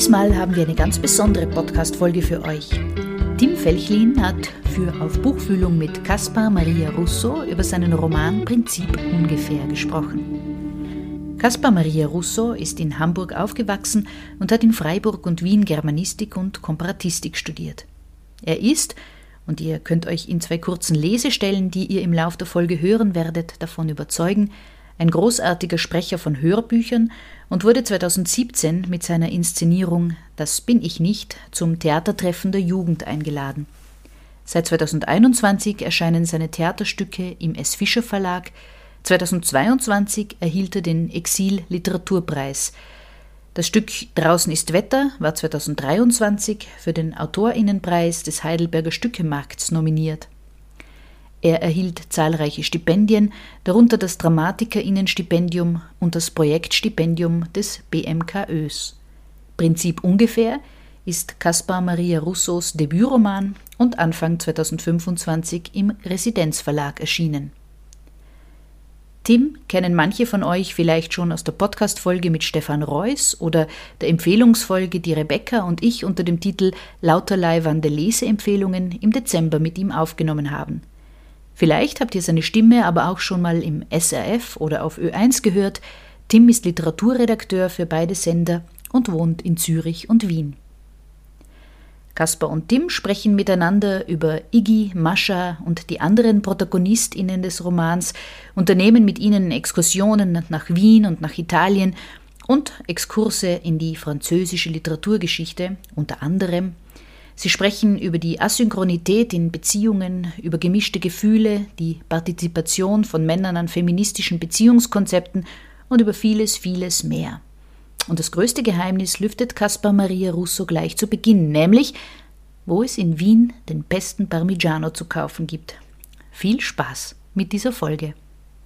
Diesmal haben wir eine ganz besondere Podcast-Folge für euch. Tim Felchlin hat für Auf Buchfühlung mit Caspar Maria Russo über seinen Roman Prinzip ungefähr gesprochen. Caspar Maria Russo ist in Hamburg aufgewachsen und hat in Freiburg und Wien Germanistik und Komparatistik studiert. Er ist, und ihr könnt euch in 2 kurzen Lesestellen, die ihr im Lauf der Folge hören werdet, davon überzeugen, ein großartiger Sprecher von Hörbüchern und wurde 2017 mit seiner Inszenierung »Das bin ich nicht« zum Theatertreffen der Jugend eingeladen. Seit 2021 erscheinen seine Theaterstücke im S. Fischer Verlag. 2022 erhielt er den Exil-Literaturpreis. Das Stück »Draußen ist Wetter« war 2023 für den AutorInnenpreis des Heidelberger Stückemarkts nominiert. Er erhielt zahlreiche Stipendien, darunter das DramatikerInnen-Stipendium und das Projektstipendium des BMKÖs. Prinzip ungefähr ist Caspar Maria Russos Debütroman und Anfang 2025 im Residenzverlag erschienen. Tim kennen manche von euch vielleicht schon aus der Podcast-Folge mit Stefan Reuss oder der Empfehlungsfolge, die Rebecca und ich unter dem Titel »Lauterlei Wande Leseempfehlungen« im Dezember mit ihm aufgenommen haben. Vielleicht habt ihr seine Stimme aber auch schon mal im SRF oder auf Ö1 gehört. Tim ist Literaturredakteur für beide Sender und wohnt in Zürich und Wien. Caspar und Tim sprechen miteinander über Iggy, Mascha und die anderen ProtagonistInnen des Romans, unternehmen mit ihnen Exkursionen nach Wien und nach Italien und Exkurse in die französische Literaturgeschichte, unter anderem. Sie sprechen über die Asynchronität in Beziehungen, über gemischte Gefühle, die Partizipation von Männern an feministischen Beziehungskonzepten und über vieles, vieles mehr. Und das größte Geheimnis lüftet Caspar Maria Russo gleich zu Beginn, nämlich, wo es in Wien den besten Parmigiano zu kaufen gibt. Viel Spaß mit dieser Folge.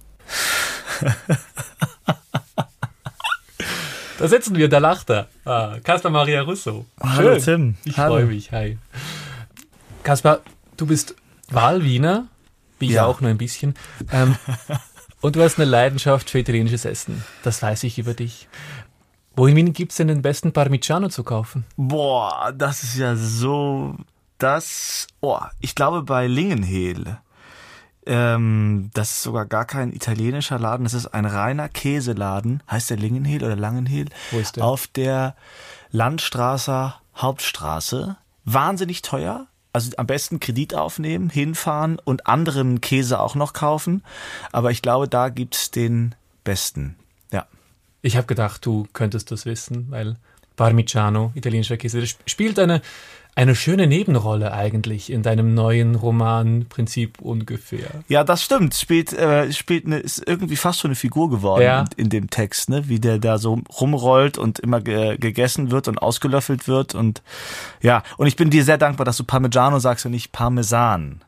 Da sitzen wir, da lacht er. Caspar Maria Russo. Hallo Tim. Ich freue mich, hi. Caspar, du bist Wahlwiener, wie ich auch nur ein bisschen. Und du hast eine Leidenschaft für italienisches Essen. Das weiß ich über dich. Wo in Wien gibt es denn den besten Parmigiano zu kaufen? Boah, das ist ja so... ich glaube bei Lingenhel. Das ist sogar gar kein italienischer Laden, das ist ein reiner Käseladen. Heißt der Lingenhel oder Langenhel? Wo ist der? Auf der Landstraßer Hauptstraße. Wahnsinnig teuer. Also am besten Kredit aufnehmen, hinfahren und anderen Käse auch noch kaufen. Aber ich glaube, da gibt's den besten. Ja. Ich habe gedacht, du könntest das wissen, weil Parmigiano, italienischer Käse, das spielt eine schöne Nebenrolle eigentlich in deinem neuen Roman Prinzip ungefähr. Ja, das stimmt. Ist irgendwie fast schon eine Figur geworden in dem Text, ne? Wie der da so rumrollt und immer gegessen wird und ausgelöffelt wird und ja. Und ich bin dir sehr dankbar, dass du Parmigiano sagst und nicht Parmesan.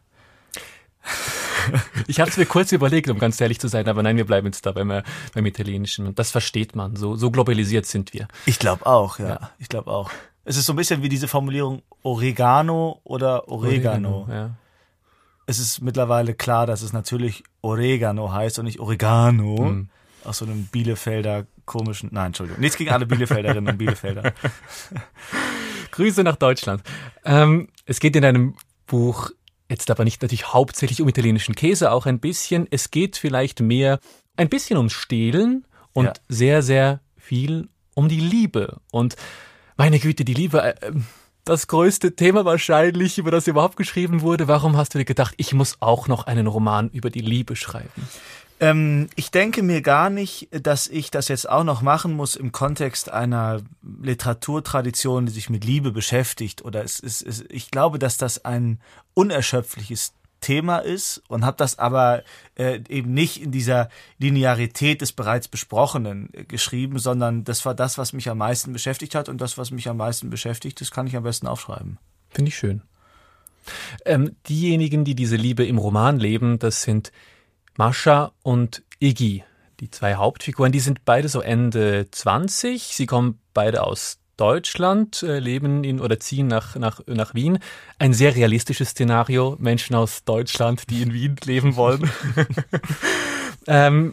Ich habe es mir kurz überlegt, um ganz ehrlich zu sein, aber nein, wir bleiben jetzt da beim Italienischen und das versteht man. So globalisiert sind wir. Ich glaube auch, ja. Ich glaube auch. Es ist so ein bisschen wie diese Formulierung Oregano oder Oregano. Ja. Es ist mittlerweile klar, dass es natürlich Oregano heißt und nicht Oregano. Aus so einem Bielefelder komischen... Nein, Entschuldigung. Nichts gegen alle Bielefelderinnen und Bielefelder. Grüße nach Deutschland. Es geht in deinem Buch jetzt aber nicht natürlich hauptsächlich um italienischen Käse, auch ein bisschen. Es geht vielleicht mehr ein bisschen ums Stehlen und sehr, sehr viel um die Liebe. Und meine Güte, die Liebe, das größte Thema wahrscheinlich, über das überhaupt geschrieben wurde. Warum hast du dir gedacht, ich muss auch noch einen Roman über die Liebe schreiben? Ich denke mir gar nicht, dass ich das jetzt auch noch machen muss im Kontext einer Literaturtradition, die sich mit Liebe beschäftigt. Oder ich glaube, dass das ein unerschöpfliches Thema ist und habe das aber eben nicht in dieser Linearität des bereits Besprochenen geschrieben, sondern das war das, was mich am meisten beschäftigt hat und das, was mich am meisten beschäftigt, das kann ich am besten aufschreiben. Finde ich schön. Diejenigen, die diese Liebe im Roman leben, das sind Mascha und Iggy, die 2 Hauptfiguren, die sind beide so Ende 20, sie kommen beide aus Deutschland, leben oder ziehen nach Wien. Ein sehr realistisches Szenario, Menschen aus Deutschland, die in Wien leben wollen.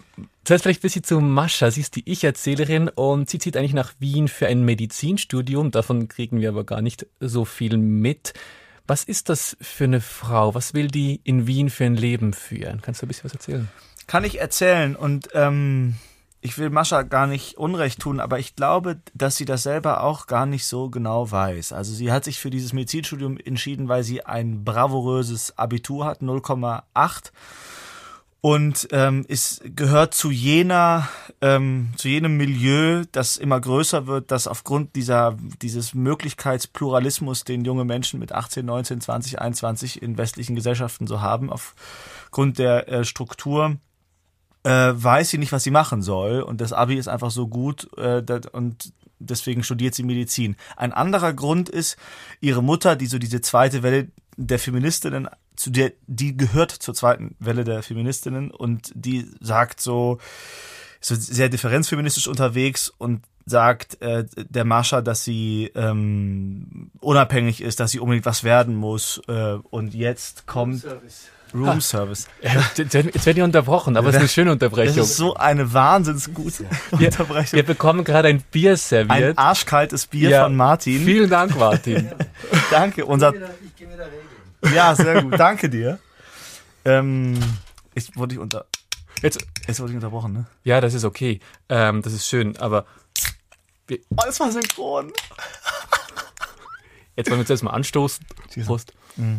Zuerst vielleicht ein bisschen zu Mascha. Sie ist die Ich-Erzählerin und sie zieht eigentlich nach Wien für ein Medizinstudium. Davon kriegen wir aber gar nicht so viel mit. Was ist das für eine Frau? Was will die in Wien für ein Leben führen? Kannst du ein bisschen was erzählen? Kann ich erzählen und ich will Mascha gar nicht Unrecht tun, aber ich glaube, dass sie das selber auch gar nicht so genau weiß. Also sie hat sich für dieses Medizinstudium entschieden, weil sie ein bravouröses Abitur hat, 0,8. Und es gehört zu jenem Milieu, das immer größer wird, das aufgrund dieses Möglichkeitspluralismus, den junge Menschen mit 18, 19, 20, 21 in westlichen Gesellschaften so haben, aufgrund der Struktur, weiß sie nicht, was sie machen soll. Und das Abi ist einfach so gut und deswegen studiert sie Medizin. Ein anderer Grund ist, ihre Mutter, die so diese zweite Welle der Feministinnen, die gehört zur zweiten Welle der Feministinnen und die sagt so sehr differenzfeministisch unterwegs und sagt der Mascha, dass sie unabhängig ist, dass sie unbedingt was werden muss und jetzt kommt Room Service. Jetzt werden wir unterbrochen, aber es ist eine schöne Unterbrechung. Das ist so eine wahnsinnsgute Unterbrechung. Wir bekommen gerade ein Bier serviert. Ein arschkaltes Bier von Martin. Vielen Dank, Martin. Danke. Ich gehe mir da regeln. Ja, sehr gut. Danke dir. Jetzt wurde ich unterbrochen, ne? Ja, das ist okay. Das ist schön, aber das war synchron. Jetzt wollen wir uns erstmal anstoßen. Prost.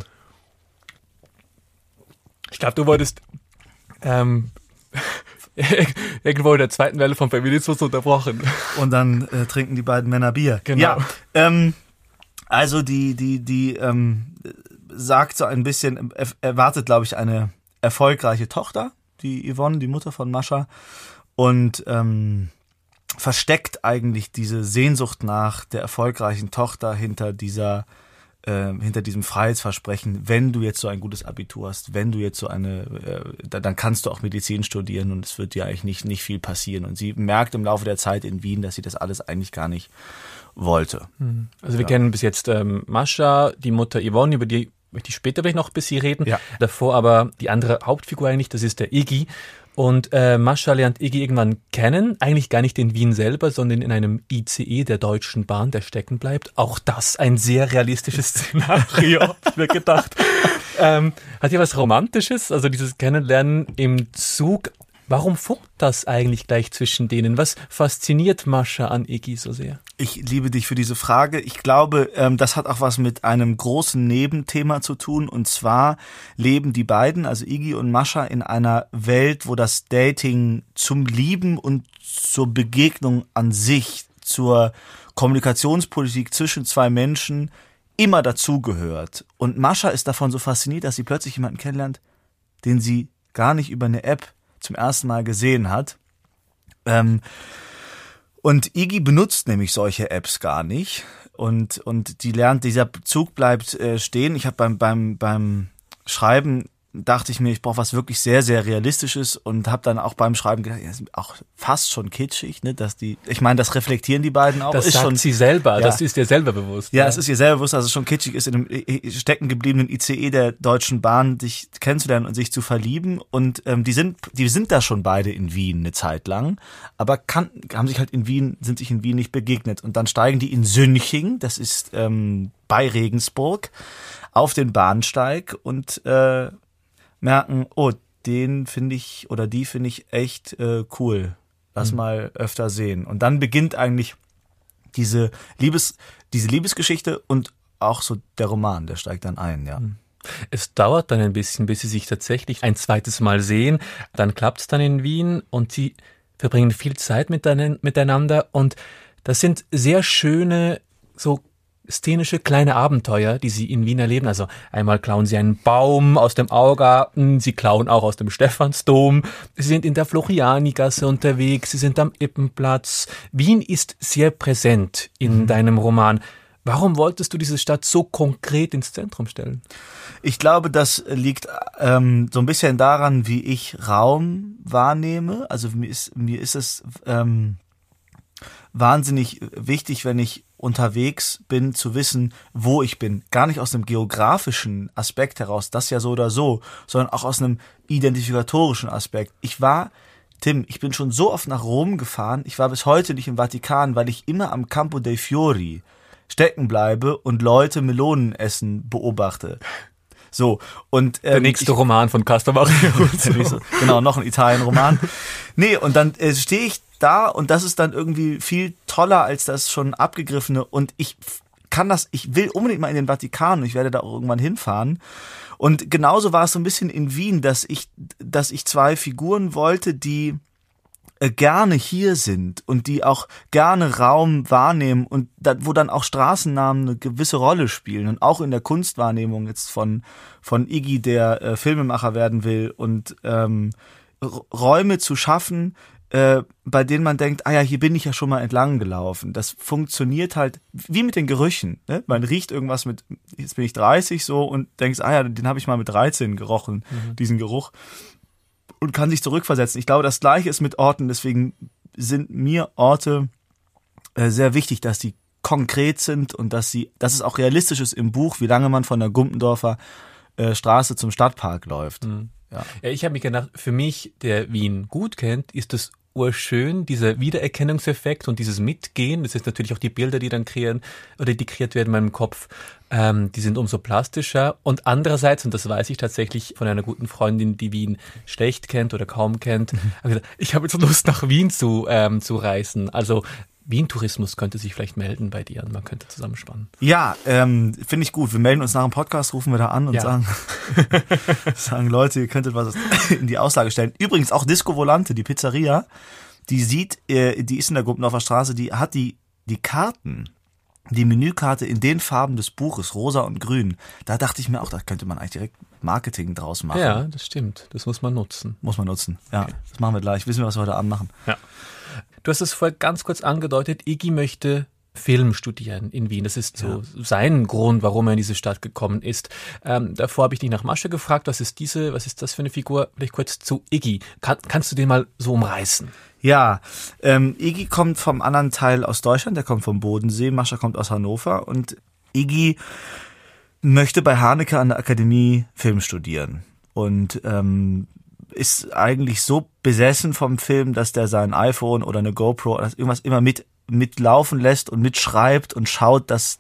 Ich glaube, du wolltest irgendwo in der zweiten Welle vom Feminismus unterbrochen. Und dann trinken die beiden Männer Bier. Genau. Ja, also die sagt so ein bisschen, erwartet, glaube ich, eine erfolgreiche Tochter, die Yvonne, die Mutter von Mascha, und versteckt eigentlich diese Sehnsucht nach der erfolgreichen Tochter hinter diesem Freiheitsversprechen, wenn du jetzt so ein gutes Abitur hast, wenn du jetzt so dann kannst du auch Medizin studieren und es wird dir eigentlich nicht viel passieren. Und sie merkt im Laufe der Zeit in Wien, dass sie das alles eigentlich gar nicht wollte. Also wir kennen bis jetzt Mascha, die Mutter Yvonne, über die möchte ich später vielleicht noch ein bisschen reden. Ja. Davor aber die andere Hauptfigur eigentlich, das ist der Iggy. Und Mascha lernt Iggy irgendwann kennen, eigentlich gar nicht in Wien selber, sondern in einem ICE der Deutschen Bahn, der stecken bleibt. Auch das ein sehr realistisches Szenario, hab ich mir gedacht. Hat ja was Romantisches, also dieses Kennenlernen im Zug. Warum funkt das eigentlich gleich zwischen denen? Was fasziniert Mascha an Iggy so sehr? Ich liebe dich für diese Frage. Ich glaube, das hat auch was mit einem großen Nebenthema zu tun. Und zwar leben die beiden, also Iggy und Mascha, in einer Welt, wo das Dating zum Lieben und zur Begegnung an sich, zur Kommunikationspolitik zwischen zwei Menschen immer dazugehört. Und Mascha ist davon so fasziniert, dass sie plötzlich jemanden kennenlernt, den sie gar nicht über eine App zum ersten Mal gesehen hat. Und Iggy benutzt nämlich solche Apps gar nicht. Und dieser Zug bleibt stehen. Ich habe beim Schreiben dachte ich mir, ich brauche was wirklich sehr, sehr Realistisches und habe dann auch beim Schreiben gedacht, ja, ist auch fast schon kitschig, ne, ich meine, das reflektieren die beiden auch. Das ist sagt schon, sie selber, ja, das ist ihr selber bewusst. Ja, es ist ihr selber bewusst, dass es schon kitschig ist, in einem stecken gebliebenen ICE der Deutschen Bahn sich kennenzulernen und sich zu verlieben. Und die sind da schon beide in Wien eine Zeit lang, aber sind sich in Wien nicht begegnet. Und dann steigen die in Sünching, das ist bei Regensburg, auf den Bahnsteig und merken, oh, den finde ich oder die finde ich echt cool. Lass mal öfter sehen. Und dann beginnt eigentlich diese Liebesgeschichte und auch so der Roman, der steigt dann ein, ja. Es dauert dann ein bisschen, bis sie sich tatsächlich ein zweites Mal sehen. Dann klappt es dann in Wien und sie verbringen viel Zeit miteinander und das sind sehr schöne, so szenische kleine Abenteuer, die sie in Wien erleben. Also einmal klauen sie einen Baum aus dem Augarten, sie klauen auch aus dem Stephansdom, sie sind in der Florianigasse unterwegs, sie sind am Ippenplatz. Wien ist sehr präsent in deinem Roman. Warum wolltest du diese Stadt so konkret ins Zentrum stellen? Ich glaube, das liegt so ein bisschen daran, wie ich Raum wahrnehme. Also mir ist es wahnsinnig wichtig, wenn ich unterwegs bin, zu wissen, wo ich bin. Gar nicht aus einem geografischen Aspekt heraus, das ja so oder so, sondern auch aus einem identifikatorischen Aspekt. Ich war Tim, ich bin schon so oft nach Rom gefahren, ich war bis heute nicht im Vatikan, weil ich immer am Campo dei Fiori stecken bleibe und Leute Melonen essen beobachte. So, und der nächste Roman von Caspar Maria Russo. Genau, noch ein Italien-Roman. Nee, und dann stehe ich da und das ist dann irgendwie viel toller als das schon abgegriffene und ich will unbedingt mal in den Vatikan und ich werde da auch irgendwann hinfahren. Und genauso war es so ein bisschen in Wien, dass ich 2 Figuren wollte, die gerne hier sind und die auch gerne Raum wahrnehmen und wo dann auch Straßennamen eine gewisse Rolle spielen und auch in der Kunstwahrnehmung jetzt von Iggy, der Filmemacher werden will und Räume zu schaffen, bei denen man denkt, hier bin ich ja schon mal entlang gelaufen. Das funktioniert halt wie mit den Gerüchen. Ne? Man riecht irgendwas jetzt bin ich 30 so und denkst, den habe ich mal mit 13 gerochen, diesen Geruch. Und kann sich zurückversetzen. Ich glaube, das Gleiche ist mit Orten. Deswegen sind mir Orte sehr wichtig, dass die konkret sind und dass es auch realistisch ist im Buch, wie lange man von der Gumpendorfer Straße zum Stadtpark läuft. Mhm. Ja, ich habe mich gedacht, für mich, der Wien gut kennt, ist es urschön, dieser Wiedererkennungseffekt und dieses Mitgehen. Das ist natürlich auch die Bilder, die dann kreiert werden in meinem Kopf. Die sind umso plastischer. Und andererseits, und das weiß ich tatsächlich von einer guten Freundin, die Wien schlecht kennt oder kaum kennt, habe gesagt, ich habe jetzt Lust, nach Wien zu reisen. Wien-Tourismus könnte sich vielleicht melden bei dir und man könnte zusammenspannen. Ja, finde ich gut. Wir melden uns nach dem Podcast, rufen wir da an und sagen, Leute, ihr könntet was in die Auslage stellen. Übrigens auch Disco Volante, die Pizzeria, die ist in der Gumpendorfer Straße, die hat die Karten, die Menükarte in den Farben des Buches, rosa und grün. Da dachte ich mir auch, da könnte man eigentlich direkt Marketing draus machen. Ja, das stimmt. Das muss man nutzen. Ja. Okay. Das machen wir gleich. Wissen wir, was wir heute Abend machen. Ja. Du hast es vorher ganz kurz angedeutet, Iggy möchte Film studieren in Wien. Das ist so sein Grund, warum er in diese Stadt gekommen ist. Davor habe ich dich nach Mascha gefragt, was ist das für eine Figur? Vielleicht kurz zu Iggy. Kannst du den mal so umreißen? Ja, Iggy kommt vom anderen Teil aus Deutschland, der kommt vom Bodensee, Mascha kommt aus Hannover und Iggy möchte bei Haneke an der Akademie Film studieren und ist eigentlich so besessen vom Film, dass der sein iPhone oder eine GoPro oder irgendwas immer mitlaufen lässt und mitschreibt und schaut, dass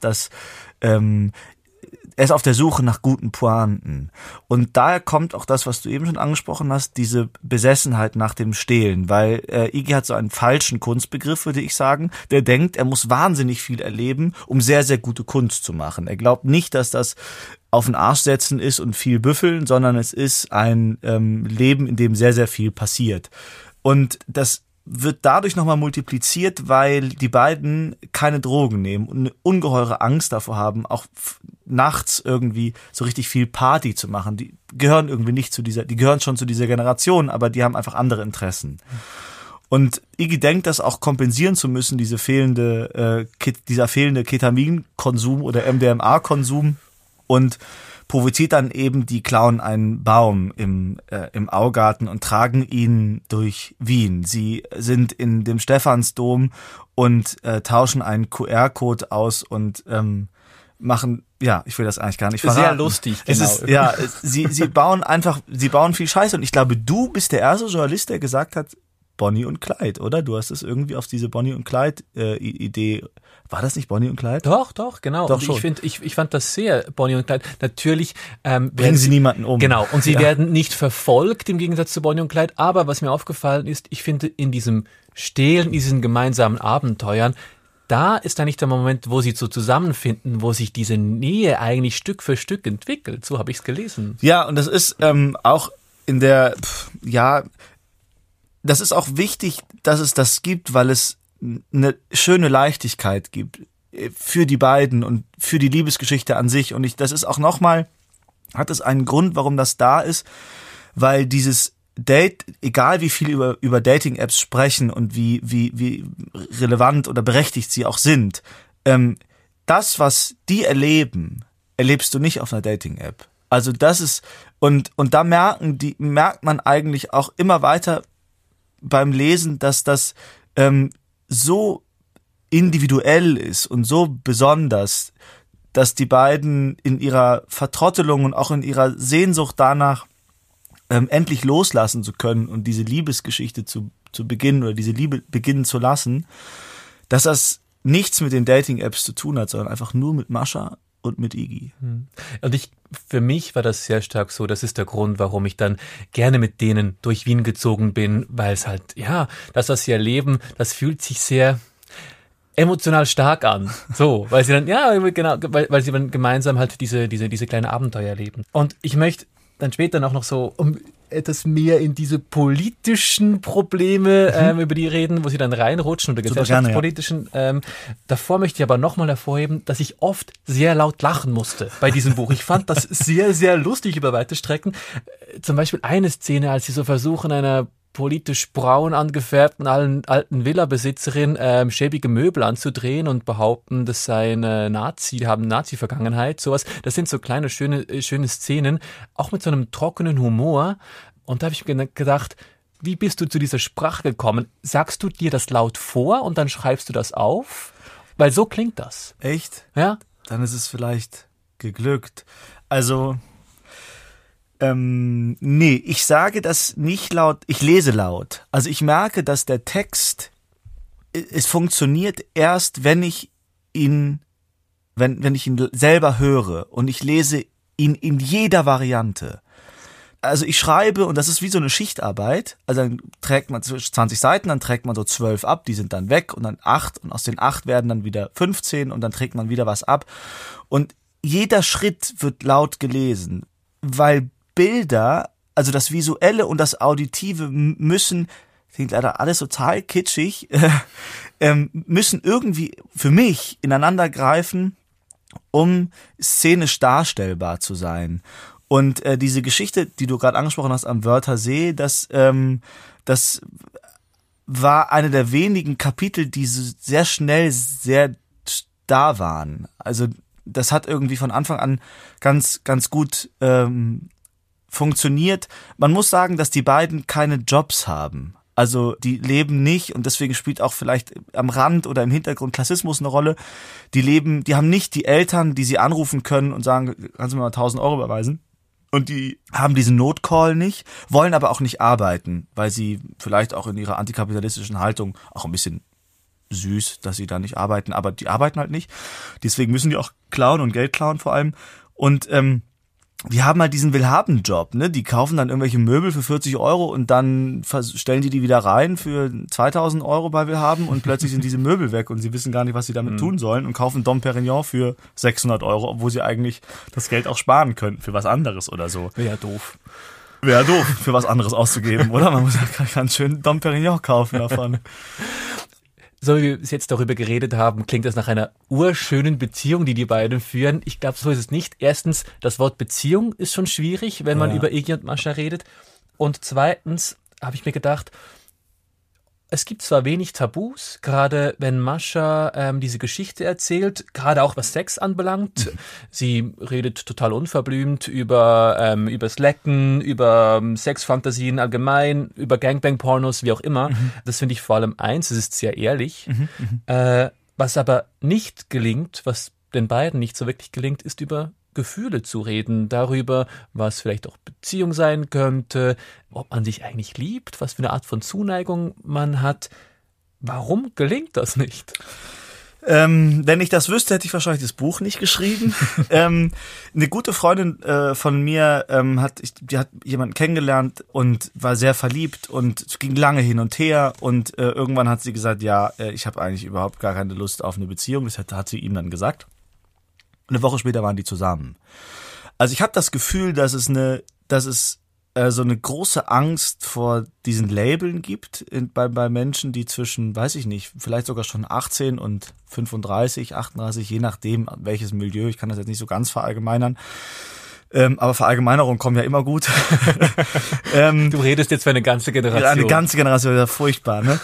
er ist auf der Suche nach guten Pointen. Und daher kommt auch das, was du eben schon angesprochen hast, diese Besessenheit nach dem Stehlen, weil Iggy hat so einen falschen Kunstbegriff, würde ich sagen. Der denkt, er muss wahnsinnig viel erleben, um sehr, sehr gute Kunst zu machen. Er glaubt nicht, dass das auf den Arsch setzen ist und viel büffeln, sondern es ist ein Leben, in dem sehr, sehr viel passiert. Und das wird dadurch nochmal multipliziert, weil die beiden keine Drogen nehmen und eine ungeheure Angst davor haben, auch nachts irgendwie so richtig viel Party zu machen. Die gehören irgendwie nicht die gehören schon zu dieser Generation, aber die haben einfach andere Interessen. Und Iggy denkt, das auch kompensieren zu müssen, dieser fehlende Ketaminkonsum oder MDMA-Konsum und provoziert dann eben, die klauen einen Baum im Augarten und tragen ihn durch Wien. Sie sind in dem Stephansdom und tauschen einen QR-Code aus und machen, ich will das eigentlich gar nicht verraten. Sehr lustig, genau. Sie bauen viel Scheiße und ich glaube, du bist der erste Journalist, der gesagt hat, Bonnie und Clyde, oder? Du hast es irgendwie auf diese Bonnie und Clyde Idee. War das nicht Bonnie und Clyde? Doch, genau. Doch, und ich fand das sehr Bonnie und Clyde. Natürlich bringen sie niemanden um. Genau. Und sie werden nicht verfolgt im Gegensatz zu Bonnie und Clyde. Aber was mir aufgefallen ist, ich finde in diesem Stehlen, diesen gemeinsamen Abenteuern, da ist eigentlich der Moment, wo sie so zusammenfinden, wo sich diese Nähe eigentlich Stück für Stück entwickelt. So habe ich es gelesen. Ja, und das ist auch in das ist auch wichtig, dass es das gibt, weil es eine schöne Leichtigkeit gibt für die beiden und für die Liebesgeschichte an sich. Und das ist auch nochmal, hat es einen Grund, warum das da ist, weil dieses Date, egal wie viel über Dating-Apps sprechen und wie relevant oder berechtigt sie auch sind, das, was die erleben, erlebst du nicht auf einer Dating-App. Also das ist, und da merkt man eigentlich auch immer weiter beim Lesen, dass das so individuell ist und so besonders, dass die beiden in ihrer Vertrottelung und auch in ihrer Sehnsucht danach endlich loslassen zu können und diese Liebesgeschichte zu beginnen oder diese Liebe beginnen zu lassen, dass das nichts mit den Dating-Apps zu tun hat, sondern einfach nur mit Mascha und mit Iggy. Und für mich war das sehr stark so, das ist der Grund, warum ich dann gerne mit denen durch Wien gezogen bin, weil es halt, das, was sie erleben, das fühlt sich sehr emotional stark an. So, weil sie dann, weil sie dann gemeinsam halt diese kleine Abenteuer erleben. Und ich möchte dann später noch so etwas mehr in diese politischen Probleme über die reden, wo sie dann reinrutschen oder gesellschaftspolitischen. Davor möchte ich aber nochmal hervorheben, dass ich oft sehr laut lachen musste bei diesem Buch. Ich fand das sehr, sehr lustig über weite Strecken. Zum Beispiel eine Szene, als sie so versuchen, einer politisch braun angefärbten alten Villa-Besitzerin schäbige Möbel anzudrehen und behaupten, das sei eine haben Nazi-Vergangenheit, sowas. Das sind so kleine, schöne Szenen, auch mit so einem trockenen Humor. Und da habe ich mir gedacht, wie bist du zu dieser Sprache gekommen? Sagst du dir das laut vor und dann schreibst du das auf? Weil so klingt das. Echt? Ja. Dann ist es vielleicht geglückt. Also nee, ich sage das nicht laut, ich lese laut. Also ich merke, dass der Text, es funktioniert erst, wenn ich ihn selber höre und ich lese ihn in jeder Variante. Also ich schreibe, und das ist wie so eine Schichtarbeit, also dann trägt man 20 Seiten, dann trägt man so 12 ab, die sind dann weg und dann 8 und aus den 8 werden dann wieder 15 und dann trägt man wieder was ab. Und jeder Schritt wird laut gelesen, weil Bilder, also das Visuelle und das Auditive müssen, klingt leider alles total kitschig, müssen irgendwie für mich ineinander greifen, um szenisch darstellbar zu sein. Und diese Geschichte, die du gerade angesprochen hast am Wörthersee, das war eine der wenigen Kapitel, die sehr schnell sehr da waren. Also das hat irgendwie von Anfang an ganz, ganz gut funktioniert. Man muss sagen, dass die beiden keine Jobs haben. Also die leben nicht, und deswegen spielt auch vielleicht am Rand oder im Hintergrund Klassismus eine Rolle. Die haben nicht die Eltern, die sie anrufen können und sagen, kannst du mir mal 1.000 Euro überweisen? Und die haben diesen Notcall nicht, wollen aber auch nicht arbeiten, weil sie vielleicht auch in ihrer antikapitalistischen Haltung auch ein bisschen süß, dass sie da nicht arbeiten, aber die arbeiten halt nicht. Deswegen müssen die auch klauen und Geld klauen vor allem. Und die haben halt diesen Willhaben-Job, ne? Die kaufen dann irgendwelche Möbel für 40 Euro und dann stellen die wieder rein für 2.000 Euro bei Willhaben und plötzlich sind diese Möbel weg und sie wissen gar nicht, was sie damit tun sollen und kaufen Dom Perignon für 600 Euro, obwohl sie eigentlich das Geld auch sparen könnten für was anderes oder so. Wäre doof. Wäre doof, für was anderes auszugeben, oder? Man muss ja ganz schön Dom Perignon kaufen davon. So wie wir jetzt darüber geredet haben, klingt das nach einer urschönen Beziehung, die beiden führen. Ich glaube, so ist es nicht. Erstens, das Wort Beziehung ist schon schwierig, wenn man über Iggy und Mascha redet. Und zweitens habe ich mir gedacht, es gibt zwar wenig Tabus, gerade wenn Mascha diese Geschichte erzählt, gerade auch was Sex anbelangt. Sie redet total unverblümt über Lecken, über Sexfantasien allgemein, über Gangbang-Pornos, wie auch immer. Das finde ich vor allem eins, es ist sehr ehrlich. Was aber nicht gelingt, was den beiden nicht so wirklich gelingt, ist über Gefühle zu reden, darüber, was vielleicht auch Beziehung sein könnte, ob man sich eigentlich liebt, was für eine Art von Zuneigung man hat. Warum gelingt das nicht? Wenn ich das wüsste, hätte ich wahrscheinlich das Buch nicht geschrieben. Eine gute Freundin von mir die hat jemanden kennengelernt und war sehr verliebt und es ging lange hin und her und irgendwann hat sie gesagt, ich habe eigentlich überhaupt gar keine Lust auf eine Beziehung. Das hat sie ihm dann gesagt. Eine Woche später waren die zusammen. Also ich habe das Gefühl, dass es so eine große Angst vor diesen Labeln gibt bei Menschen, die zwischen, weiß ich nicht, vielleicht sogar schon 18 und 35, 38, je nachdem welches Milieu, ich kann das jetzt nicht so ganz verallgemeinern. Aber Verallgemeinerungen kommen ja immer gut. Du redest jetzt für eine ganze Generation. Eine ganze Generation, das ist ja furchtbar, ne?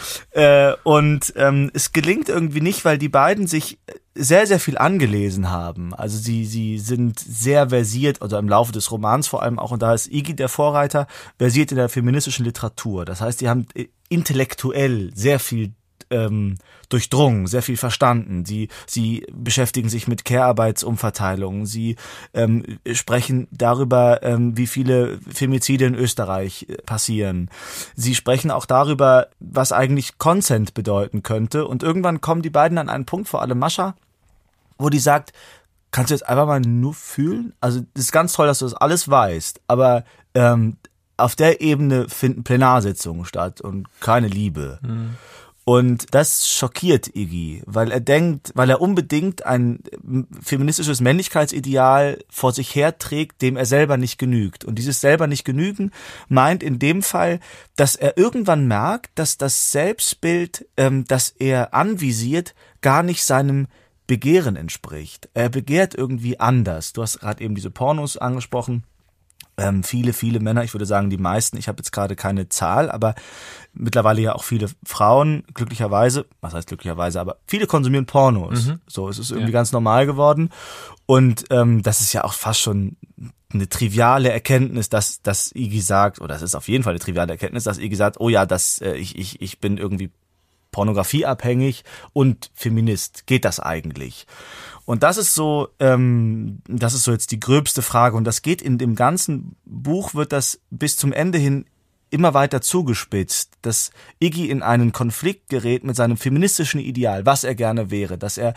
Es gelingt irgendwie nicht, weil die beiden sich sehr, sehr viel angelesen haben. Also sie sind sehr versiert, oder im Laufe des Romans vor allem auch, und da ist Iggy der Vorreiter, versiert in der feministischen Literatur. Das heißt, die haben intellektuell sehr viel durchdrungen, sehr viel verstanden. Sie beschäftigen sich mit Care-Arbeitsumverteilung. Sie sprechen darüber, wie viele Femizide in Österreich passieren. Sie sprechen auch darüber, was eigentlich Consent bedeuten könnte. Und irgendwann kommen die beiden an einen Punkt, vor allem Mascha, wo die sagt, kannst du jetzt einfach mal nur fühlen? Also das ist ganz toll, dass du das alles weißt, aber auf der Ebene finden Plenarsitzungen statt und keine Liebe. Mhm. Und das schockiert Iggy, weil er unbedingt ein feministisches Männlichkeitsideal vor sich herträgt, dem er selber nicht genügt. Und dieses selber nicht genügen meint in dem Fall, dass er irgendwann merkt, dass das Selbstbild, das er anvisiert, gar nicht seinem Begehren entspricht. Er begehrt irgendwie anders. Du hast gerade eben diese Pornos angesprochen. Viele Männer, ich würde sagen die meisten, ich habe jetzt gerade keine Zahl, aber mittlerweile ja auch viele Frauen, glücklicherweise, was heißt glücklicherweise, aber viele konsumieren Pornos. Mhm. So, es ist irgendwie ganz normal geworden und das ist ja auch fast schon eine triviale Erkenntnis, dass Iggy sagt, oder es ist auf jeden Fall eine triviale Erkenntnis, dass Iggy sagt, oh ja, ich bin irgendwie pornografieabhängig und Feminist. Geht das eigentlich? Und das ist so jetzt die gröbste Frage. Und das geht in dem ganzen Buch, wird das bis zum Ende hin immer weiter zugespitzt, dass Iggy in einen Konflikt gerät mit seinem feministischen Ideal, was er gerne wäre, dass er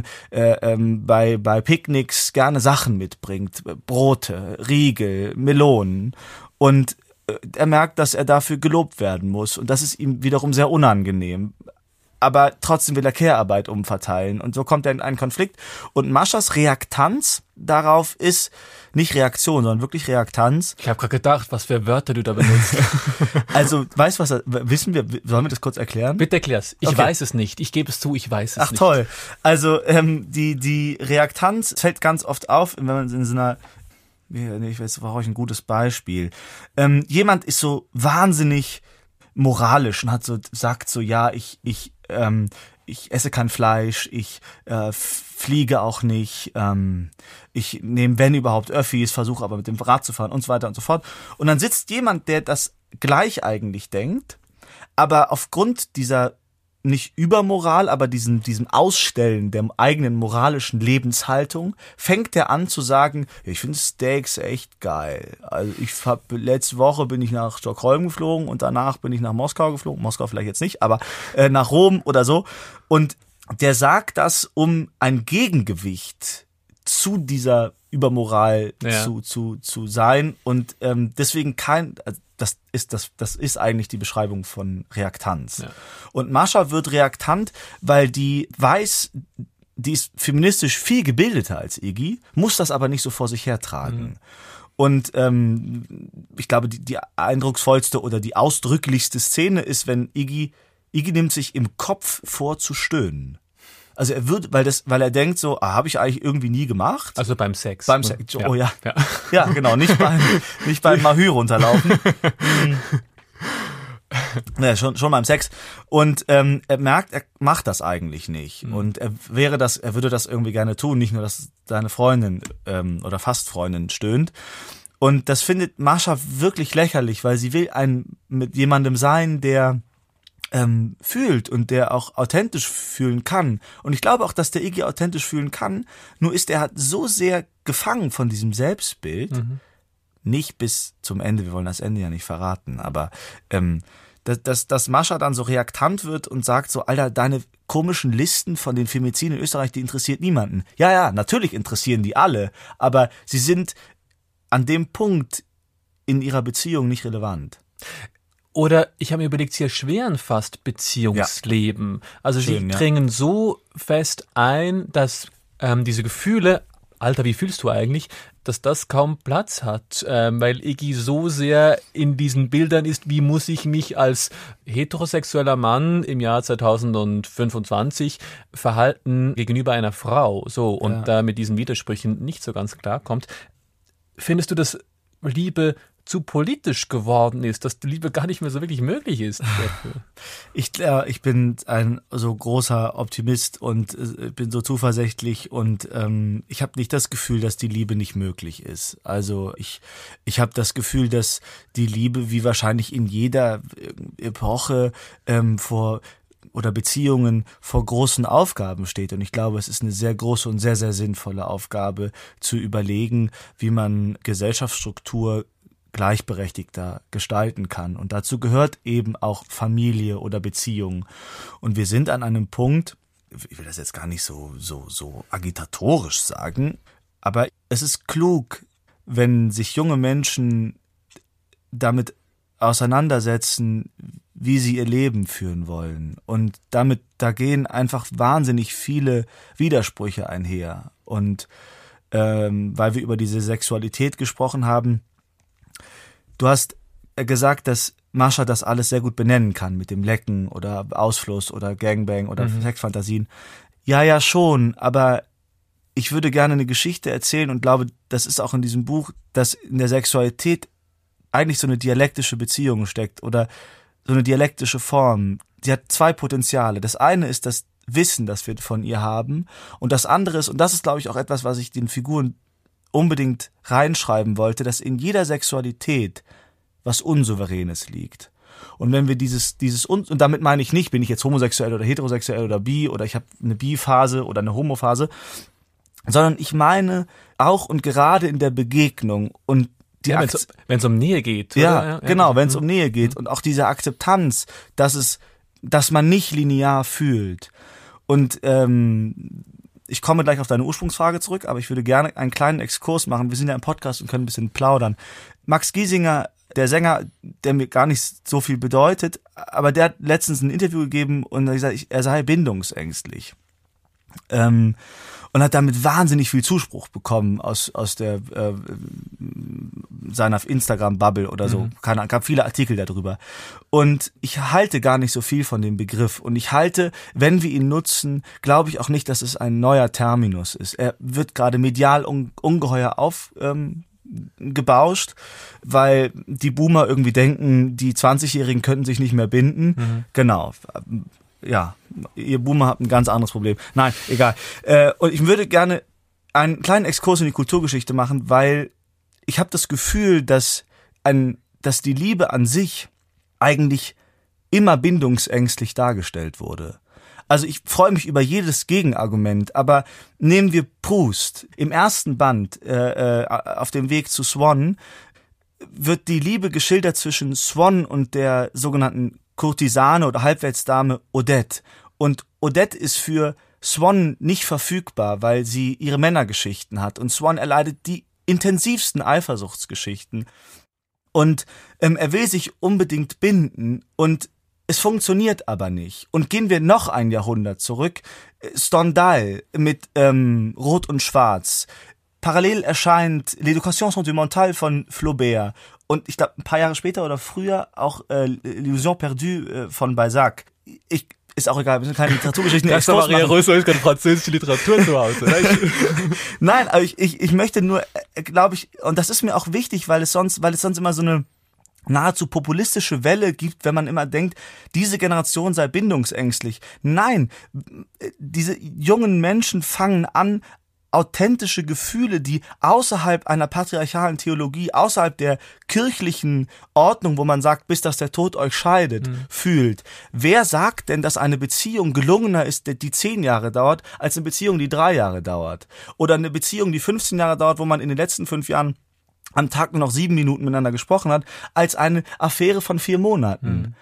bei Picknicks gerne Sachen mitbringt, Brote, Riegel, Melonen und er merkt, dass er dafür gelobt werden muss und das ist ihm wiederum sehr unangenehm. Aber trotzdem will er Care-Arbeit umverteilen. Und so kommt er in einen Konflikt. Und Maschas Reaktanz darauf ist nicht Reaktion, sondern wirklich Reaktanz. Ich habe gerade gedacht, was für Wörter du da benutzt. Also, weißt du was, wissen wir, sollen wir das kurz erklären? Bitte erklär's. Ich weiß es nicht. Ich gebe es zu, ich weiß es nicht. Ach toll. Also, die Reaktanz fällt ganz oft auf, wenn man in so einer, ich weiß, brauche ich ein gutes Beispiel. Jemand ist so wahnsinnig moralisch und sagt so, ja, ich esse kein Fleisch, ich fliege auch nicht, ich nehme, wenn überhaupt, Öffis, versuche aber mit dem Rad zu fahren und so weiter und so fort. Und dann sitzt jemand, der das gleich eigentlich denkt, aber aufgrund dieser nicht Übermoral, aber diesem Ausstellen der eigenen moralischen Lebenshaltung, fängt er an zu sagen, ich finde Steaks echt geil. Also letzte Woche bin ich nach Stockholm geflogen und danach bin ich nach Moskau geflogen. Moskau vielleicht jetzt nicht, aber nach Rom oder so. Und der sagt das, um ein Gegengewicht zu dieser Übermoral zu sein und deswegen das ist eigentlich die Beschreibung von Reaktanz. Ja. Und Mascha wird reaktant, weil die weiß, die ist feministisch viel gebildeter als Iggy, muss das aber nicht so vor sich hertragen. Mhm. Und ich glaube, die eindrucksvollste oder die ausdrücklichste Szene ist, wenn Iggy nimmt sich im Kopf vor zu stöhnen. Also weil er denkt so, habe ich eigentlich irgendwie nie gemacht. Also beim Sex. Beim Sex, oh ja. Ja, genau, nicht beim Mahü runterlaufen. Ja, schon beim Sex. Und er merkt, er macht das eigentlich nicht. Mhm. Und er würde das irgendwie gerne tun, nicht nur, dass seine Freundin oder fast Freundin stöhnt. Und das findet Mascha wirklich lächerlich, weil sie will mit jemandem sein, der fühlt und der auch authentisch fühlen kann. Und ich glaube auch, dass der Iggy authentisch fühlen kann, nur ist er halt so sehr gefangen von diesem Selbstbild, nicht bis zum Ende, wir wollen das Ende ja nicht verraten, aber dass Mascha dann so reaktant wird und sagt so, Alter, deine komischen Listen von den Femiziden in Österreich, die interessiert niemanden. Ja, natürlich interessieren die alle, aber sie sind an dem Punkt in ihrer Beziehung nicht relevant. Oder ich habe mir überlegt, sie erschweren fast Beziehungsleben. Ja. Also sie dringen so fest ein, dass diese Gefühle, Alter, wie fühlst du eigentlich, dass das kaum Platz hat, weil Iggy so sehr in diesen Bildern ist, wie muss ich mich als heterosexueller Mann im Jahr 2025 verhalten gegenüber einer Frau, so, und da mit diesen Widersprüchen nicht so ganz klarkommt. Findest du, dass Liebe zu politisch geworden ist, dass die Liebe gar nicht mehr so wirklich möglich ist dafür? Ich bin ein so großer Optimist und bin so zuversichtlich und ich habe nicht das Gefühl, dass die Liebe nicht möglich ist. Also ich habe das Gefühl, dass die Liebe wie wahrscheinlich in jeder Epoche vor oder Beziehungen vor großen Aufgaben steht. Und ich glaube, es ist eine sehr große und sehr, sehr sinnvolle Aufgabe, zu überlegen, wie man Gesellschaftsstruktur gleichberechtigter gestalten kann. Und dazu gehört eben auch Familie oder Beziehung. Und wir sind an einem Punkt, ich will das jetzt gar nicht so agitatorisch sagen, aber es ist klug, wenn sich junge Menschen damit auseinandersetzen, wie sie ihr Leben führen wollen. Und da gehen einfach wahnsinnig viele Widersprüche einher. Und weil wir über diese Sexualität gesprochen haben, du hast gesagt, dass Mascha das alles sehr gut benennen kann mit dem Lecken oder Ausfluss oder Gangbang oder Sexfantasien. Ja, schon, aber ich würde gerne eine Geschichte erzählen und glaube, das ist auch in diesem Buch, dass in der Sexualität eigentlich so eine dialektische Beziehung steckt oder so eine dialektische Form. Sie hat zwei Potenziale. Das eine ist das Wissen, das wir von ihr haben, und das andere ist, und das ist, glaube ich, auch etwas, was ich den Figuren unbedingt reinschreiben wollte, dass in jeder Sexualität was Unsouveränes liegt. Und wenn wir und damit meine ich nicht, bin ich jetzt homosexuell oder heterosexuell oder bi oder ich habe eine Bi-Phase oder eine Homo-Phase, sondern ich meine auch und gerade in der Begegnung und wenn es um Nähe geht. Ja, genau, wenn es um Nähe geht und auch diese Akzeptanz, dass man nicht linear fühlt. Und ich komme gleich auf deine Ursprungsfrage zurück, aber ich würde gerne einen kleinen Exkurs machen. Wir sind ja im Podcast und können ein bisschen plaudern. Max Giesinger, der Sänger, der mir gar nicht so viel bedeutet, aber der hat letztens ein Interview gegeben und hat gesagt, er sei bindungsängstlich. Und hat damit wahnsinnig viel Zuspruch bekommen aus der seiner Instagram-Bubble oder so. Gab viele Artikel darüber. Und ich halte gar nicht so viel von dem Begriff. Und ich halte, wenn wir ihn nutzen, glaube ich auch nicht, dass es ein neuer Terminus ist. Er wird gerade medial ungeheuer gebauscht, weil die Boomer irgendwie denken, die 20-Jährigen könnten sich nicht mehr binden. Genau. Ja, ihr Boomer habt ein ganz anderes Problem. Nein, egal. Und ich würde gerne einen kleinen Exkurs in die Kulturgeschichte machen, weil ich habe das Gefühl, dass die Liebe an sich eigentlich immer bindungsängstlich dargestellt wurde. Also ich freue mich über jedes Gegenargument, aber nehmen wir Proust. Im ersten Band, auf dem Weg zu Swann, wird die Liebe geschildert zwischen Swann und der sogenannten Kurtisane oder Halbwertsdame Odette. Und Odette ist für Swann nicht verfügbar, weil sie ihre Männergeschichten hat. Und Swann erleidet die intensivsten Eifersuchtsgeschichten. Und er will sich unbedingt binden und es funktioniert aber nicht. Und gehen wir noch ein Jahrhundert zurück. Stendhal mit Rot und Schwarz. Parallel erscheint L'Éducation sentimentale von Flaubert. Und ich glaube, ein paar Jahre später oder früher auch L'Illusion perdue von Balzac. Ist auch egal, wir sind keine Literaturgeschichten. Maria Russo ist keine französische Literatur zu Hause. Nein, aber ich möchte nur, glaube ich, und das ist mir auch wichtig, weil es sonst immer so eine nahezu populistische Welle gibt, wenn man immer denkt, diese Generation sei bindungsängstlich. Nein, diese jungen Menschen fangen an, authentische Gefühle, die außerhalb einer patriarchalen Theologie, außerhalb der kirchlichen Ordnung, wo man sagt, bis dass der Tod euch scheidet, fühlt. Wer sagt denn, dass eine Beziehung gelungener ist, die 10 Jahre dauert, als eine Beziehung, die 3 Jahre dauert? Oder eine Beziehung, die 15 Jahre dauert, wo man in den letzten 5 Jahren am Tag nur noch 7 Minuten miteinander gesprochen hat, als eine Affäre von 4 Monaten.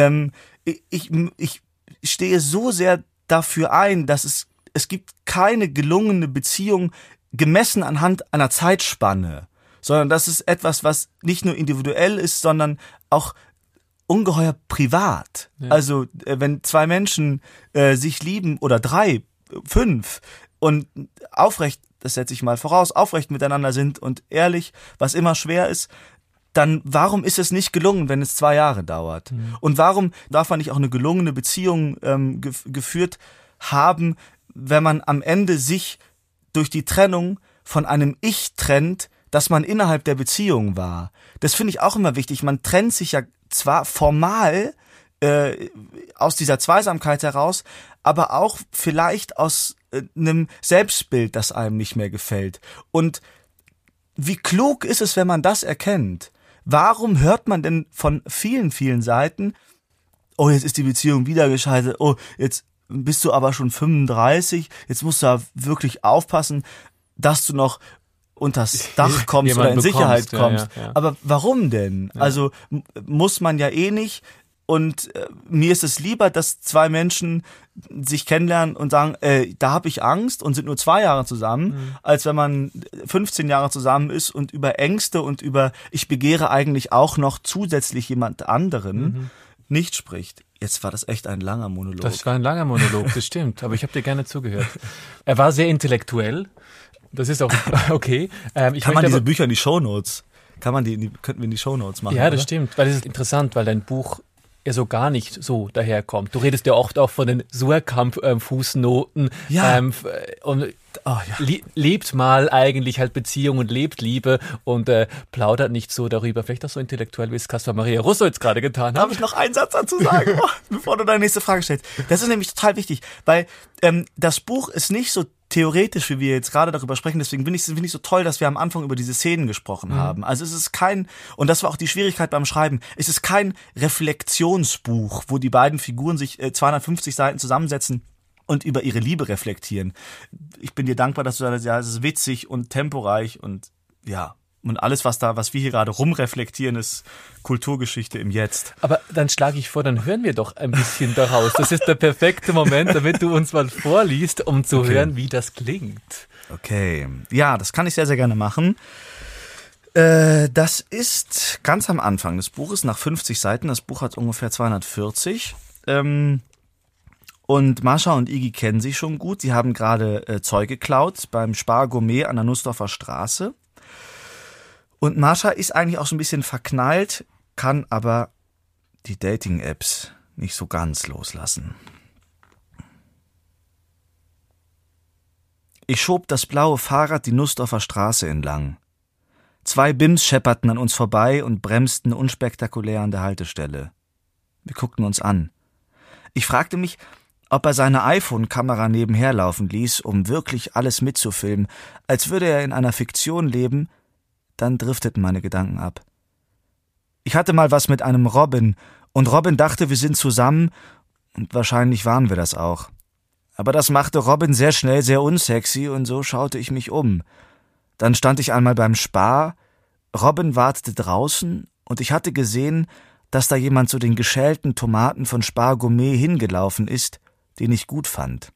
Ich stehe so sehr dafür ein, dass es gibt keine gelungene Beziehung gemessen anhand einer Zeitspanne, sondern das ist etwas, was nicht nur individuell ist, sondern auch ungeheuer privat. Ja. Also wenn 2 Menschen sich lieben oder 3, 5 und aufrecht, das setze ich mal voraus, aufrecht miteinander sind und ehrlich, was immer schwer ist, dann warum ist es nicht gelungen, wenn es 2 Jahre dauert? Und warum darf man nicht auch eine gelungene Beziehung geführt haben, wenn man am Ende sich durch die Trennung von einem Ich trennt, das man innerhalb der Beziehung war? Das finde ich auch immer wichtig. Man trennt sich ja zwar formal aus dieser Zweisamkeit heraus, aber auch vielleicht aus einem Selbstbild, das einem nicht mehr gefällt. Und wie klug ist es, wenn man das erkennt? Warum hört man denn von vielen, vielen Seiten, oh, jetzt ist die Beziehung wieder gescheitert, oh, jetzt bist du aber schon 35, jetzt musst du da wirklich aufpassen, dass du noch unters Dach kommst oder in Sicherheit kommst. Ja. Aber warum denn? Ja. Also muss man ja eh nicht. Und mir ist es lieber, dass zwei Menschen sich kennenlernen und sagen, da habe ich Angst und sind nur 2 Jahre zusammen, als wenn man 15 Jahre zusammen ist und über Ängste und über ich begehre eigentlich auch noch zusätzlich jemand anderen nicht spricht. Jetzt war das echt ein langer Monolog. Das war ein langer Monolog, das stimmt. Aber ich habe dir gerne zugehört. Er war sehr intellektuell. Das ist auch okay. Kann man diese Bücher in die Shownotes? Könnten wir in die Shownotes machen? Ja, das stimmt. Weil das ist interessant, weil dein Buch ja so gar nicht so daherkommt. Du redest ja oft auch von den Surkamp-Fußnoten. Ja. Und lebt mal eigentlich halt Beziehung und lebt Liebe und plaudert nicht so darüber. Vielleicht auch so intellektuell, wie es Caspar Maria Russo jetzt gerade getan hat. Darf ich noch einen Satz dazu sagen, bevor du deine nächste Frage stellst? Das ist nämlich total wichtig, weil das Buch ist nicht so theoretisch, wie wir jetzt gerade darüber sprechen, deswegen finde ich so toll, dass wir am Anfang über diese Szenen gesprochen haben. Also es ist und das war auch die Schwierigkeit beim Schreiben, es ist kein Reflexionsbuch, wo die beiden Figuren sich 250 Seiten zusammensetzen und über ihre Liebe reflektieren. Ich bin dir dankbar, dass du sagst, ja, es ist witzig und temporeich und ja, und alles, was wir hier gerade rumreflektieren, ist Kulturgeschichte im Jetzt. Aber dann schlage ich vor, dann hören wir doch ein bisschen daraus. Das ist der perfekte Moment, damit du uns mal vorliest, um zu hören, wie das klingt. Okay, ja, das kann ich sehr, sehr gerne machen. Das ist ganz am Anfang des Buches, nach 50 Seiten. Das Buch hat ungefähr 240. Und Mascha und Iggy kennen sich schon gut. Sie haben gerade Zeug geklaut beim Spar Gourmet an der Nussdorfer Straße. Und Mascha ist eigentlich auch so ein bisschen verknallt, kann aber die Dating-Apps nicht so ganz loslassen. Ich schob das blaue Fahrrad die Nussdorfer Straße entlang. 2 Bims schepperten an uns vorbei und bremsten unspektakulär an der Haltestelle. Wir guckten uns an. Ich fragte mich, ob er seine iPhone-Kamera nebenher laufen ließ, um wirklich alles mitzufilmen, als würde er in einer Fiktion leben. Dann drifteten meine Gedanken ab. Ich hatte mal was mit einem Robin, und Robin dachte, wir sind zusammen, und wahrscheinlich waren wir das auch. Aber das machte Robin sehr schnell sehr unsexy, und so schaute ich mich um. Dann stand ich einmal beim Spar, Robin wartete draußen, und ich hatte gesehen, dass da jemand zu den geschälten Tomaten von Spar Gourmet hingelaufen ist, den ich gut fand.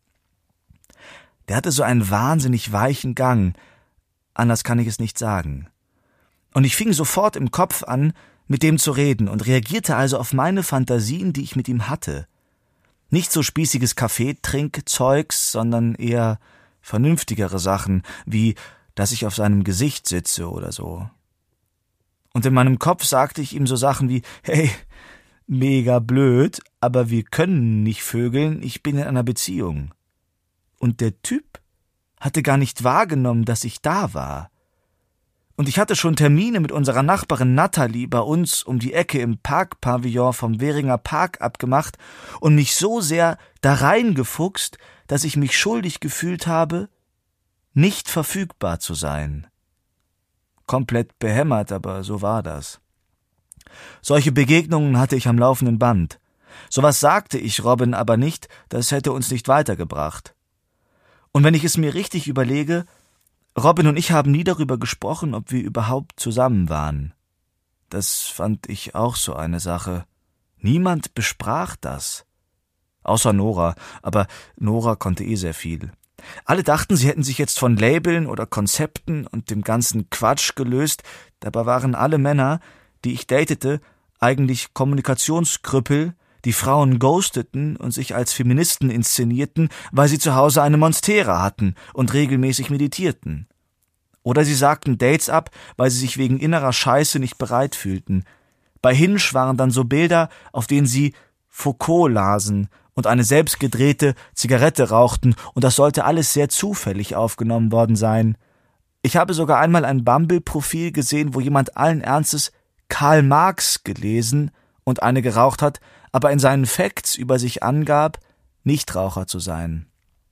Der hatte so einen wahnsinnig weichen Gang, anders kann ich es nicht sagen. Und ich fing sofort im Kopf an, mit dem zu reden und reagierte also auf meine Fantasien, die ich mit ihm hatte. Nicht so spießiges Kaffeetrinkzeugs, sondern eher vernünftigere Sachen, wie, dass ich auf seinem Gesicht sitze oder so. Und in meinem Kopf sagte ich ihm so Sachen wie, hey, mega blöd, aber wir können nicht vögeln, ich bin in einer Beziehung. Und der Typ hatte gar nicht wahrgenommen, dass ich da war. Und ich hatte schon Termine mit unserer Nachbarin Natalie bei uns um die Ecke im Parkpavillon vom Währinger Park abgemacht und mich so sehr da reingefuchst, dass ich mich schuldig gefühlt habe, nicht verfügbar zu sein. Komplett behämmert, aber so war das. Solche Begegnungen hatte ich am laufenden Band. Sowas sagte ich Robin aber nicht, das hätte uns nicht weitergebracht. Und wenn ich es mir richtig überlege, Robin und ich haben nie darüber gesprochen, ob wir überhaupt zusammen waren. Das fand ich auch so eine Sache. Niemand besprach das. Außer Nora, aber Nora konnte sehr viel. Alle dachten, sie hätten sich jetzt von Labeln oder Konzepten und dem ganzen Quatsch gelöst, dabei waren alle Männer, die ich datete, eigentlich Kommunikationskrüppel, die Frauen ghosteten und sich als Feministen inszenierten, weil sie zu Hause eine Monstera hatten und regelmäßig meditierten. Oder sie sagten Dates ab, weil sie sich wegen innerer Scheiße nicht bereit fühlten. Bei Hinge waren dann so Bilder, auf denen sie Foucault lasen und eine selbstgedrehte Zigarette rauchten, und das sollte alles sehr zufällig aufgenommen worden sein. Ich habe sogar einmal ein Bumble-Profil gesehen, wo jemand allen Ernstes Karl Marx gelesen und eine geraucht hat, aber in seinen Facts über sich angab, Nichtraucher zu sein.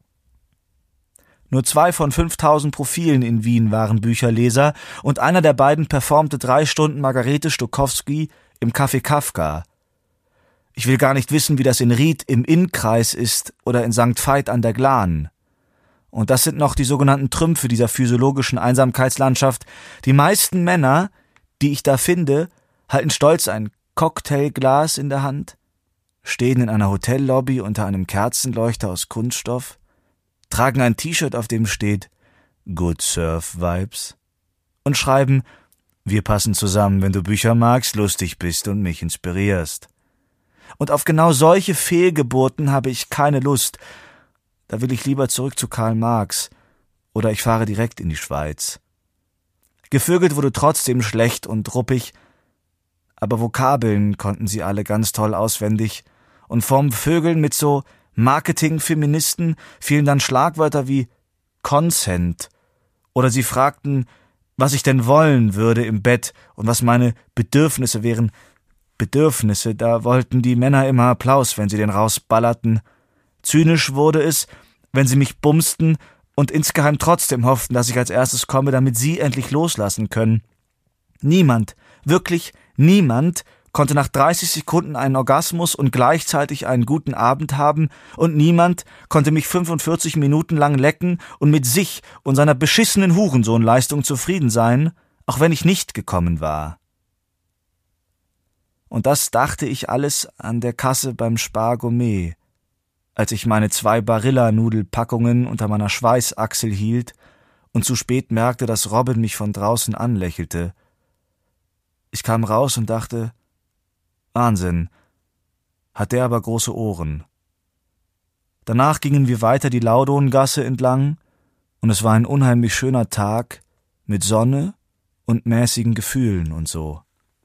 Nur 2 von 5000 Profilen in Wien waren Bücherleser, und einer der beiden performte 3 Stunden Margarete Stokowski im Café Kafka. Ich will gar nicht wissen, wie das in Ried im Innkreis ist oder in St. Veit an der Glan. Und das sind noch die sogenannten Trümpfe dieser physiologischen Einsamkeitslandschaft. Die meisten Männer, die ich da finde, halten stolz ein Cocktailglas in der Hand, stehen in einer Hotellobby unter einem Kerzenleuchter aus Kunststoff, tragen ein T-Shirt, auf dem steht Good Surf Vibes und schreiben: Wir passen zusammen, wenn du Bücher magst, lustig bist und mich inspirierst. Und auf genau solche Fehlgeburten habe ich keine Lust. Da will ich lieber zurück zu Karl Marx oder ich fahre direkt in die Schweiz. Gevögelt wurde trotzdem schlecht und ruppig, aber Vokabeln konnten sie alle ganz toll auswendig und vorm Vögeln mit so Marketing-Feministen fielen dann Schlagwörter wie Consent oder sie fragten, was ich denn wollen würde im Bett und was meine Bedürfnisse wären. Bedürfnisse, da wollten die Männer immer Applaus, wenn sie den rausballerten. Zynisch wurde es, wenn sie mich bumsten und insgeheim trotzdem hofften, dass ich als erstes komme, damit sie endlich loslassen können. Niemand, wirklich niemand, konnte nach 30 Sekunden einen Orgasmus und gleichzeitig einen guten Abend haben und niemand konnte mich 45 Minuten lang lecken und mit sich und seiner beschissenen Hurensohnleistung zufrieden sein, auch wenn ich nicht gekommen war. Und das dachte ich alles an der Kasse beim Spar Gourmet, als ich meine 2 Barilla-Nudelpackungen unter meiner Schweißachsel hielt und zu spät merkte, dass Robin mich von draußen anlächelte. Ich kam raus und dachte, Wahnsinn, hat der aber große Ohren. Danach gingen wir weiter die Laudongasse entlang und es war ein unheimlich schöner Tag mit Sonne und mäßigen Gefühlen und so.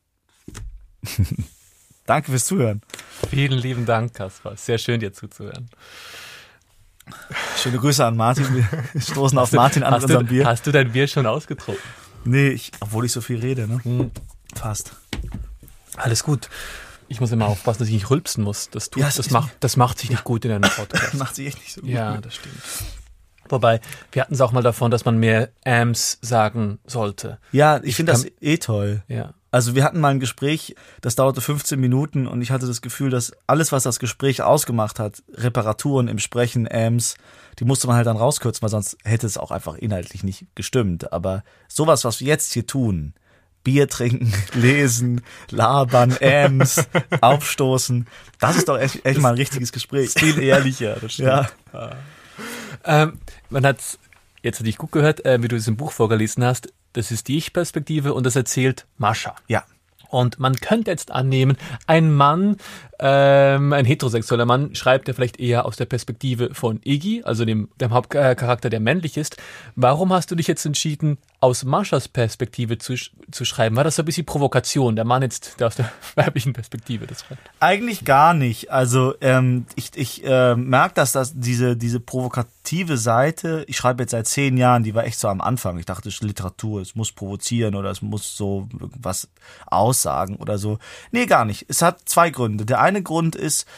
Danke fürs Zuhören. Vielen lieben Dank, Kaspar. Sehr schön, dir zuzuhören. Schöne Grüße an Martin. Wir stoßen auf Martin an mit unserem Bier. Hast du dein Bier schon ausgetrunken? Nee, obwohl ich so viel rede, ne? Fast. Alles gut. Ich muss immer aufpassen, dass ich nicht rülpsen muss. Das macht sich nicht gut in einem Podcast. Macht sich echt nicht so gut. Ja, das stimmt. Wobei, wir hatten es auch mal davon, dass man mehr sagen sollte. Ja, ich finde das toll. Ja. Also wir hatten mal ein Gespräch, das dauerte 15 Minuten und ich hatte das Gefühl, dass alles, was das Gespräch ausgemacht hat, Reparaturen im Sprechen, die musste man halt dann rauskürzen, weil sonst hätte es auch einfach inhaltlich nicht gestimmt. Aber sowas, was wir jetzt hier tun, Bier trinken, lesen, labern, aufstoßen, das ist doch echt mal ein richtiges Gespräch. Viel ehrlicher, das stimmt. Ja. Man hat jetzt hatte ich gut gehört, wie du es im Buch vorgelesen hast. Das ist die Ich-Perspektive und das erzählt Mascha. Ja. Und man könnte jetzt annehmen, ein Mann, ein heterosexueller Mann, schreibt ja vielleicht eher aus der Perspektive von Iggy, also dem Hauptcharakter, der männlich ist. Warum hast du dich jetzt entschieden, aus Maschas Perspektive zu schreiben? War das so ein bisschen Provokation, der Mann jetzt, der aus der weiblichen Perspektive das schreibt? Eigentlich gar nicht. Also ich merke, dass diese provokative Seite, ich schreibe jetzt seit 10 Jahren, die war echt so am Anfang. Ich dachte, es ist Literatur, es muss provozieren oder es muss so was aussagen oder so. Nee, gar nicht. Es hat 2 Gründe. Der eine Grund ist,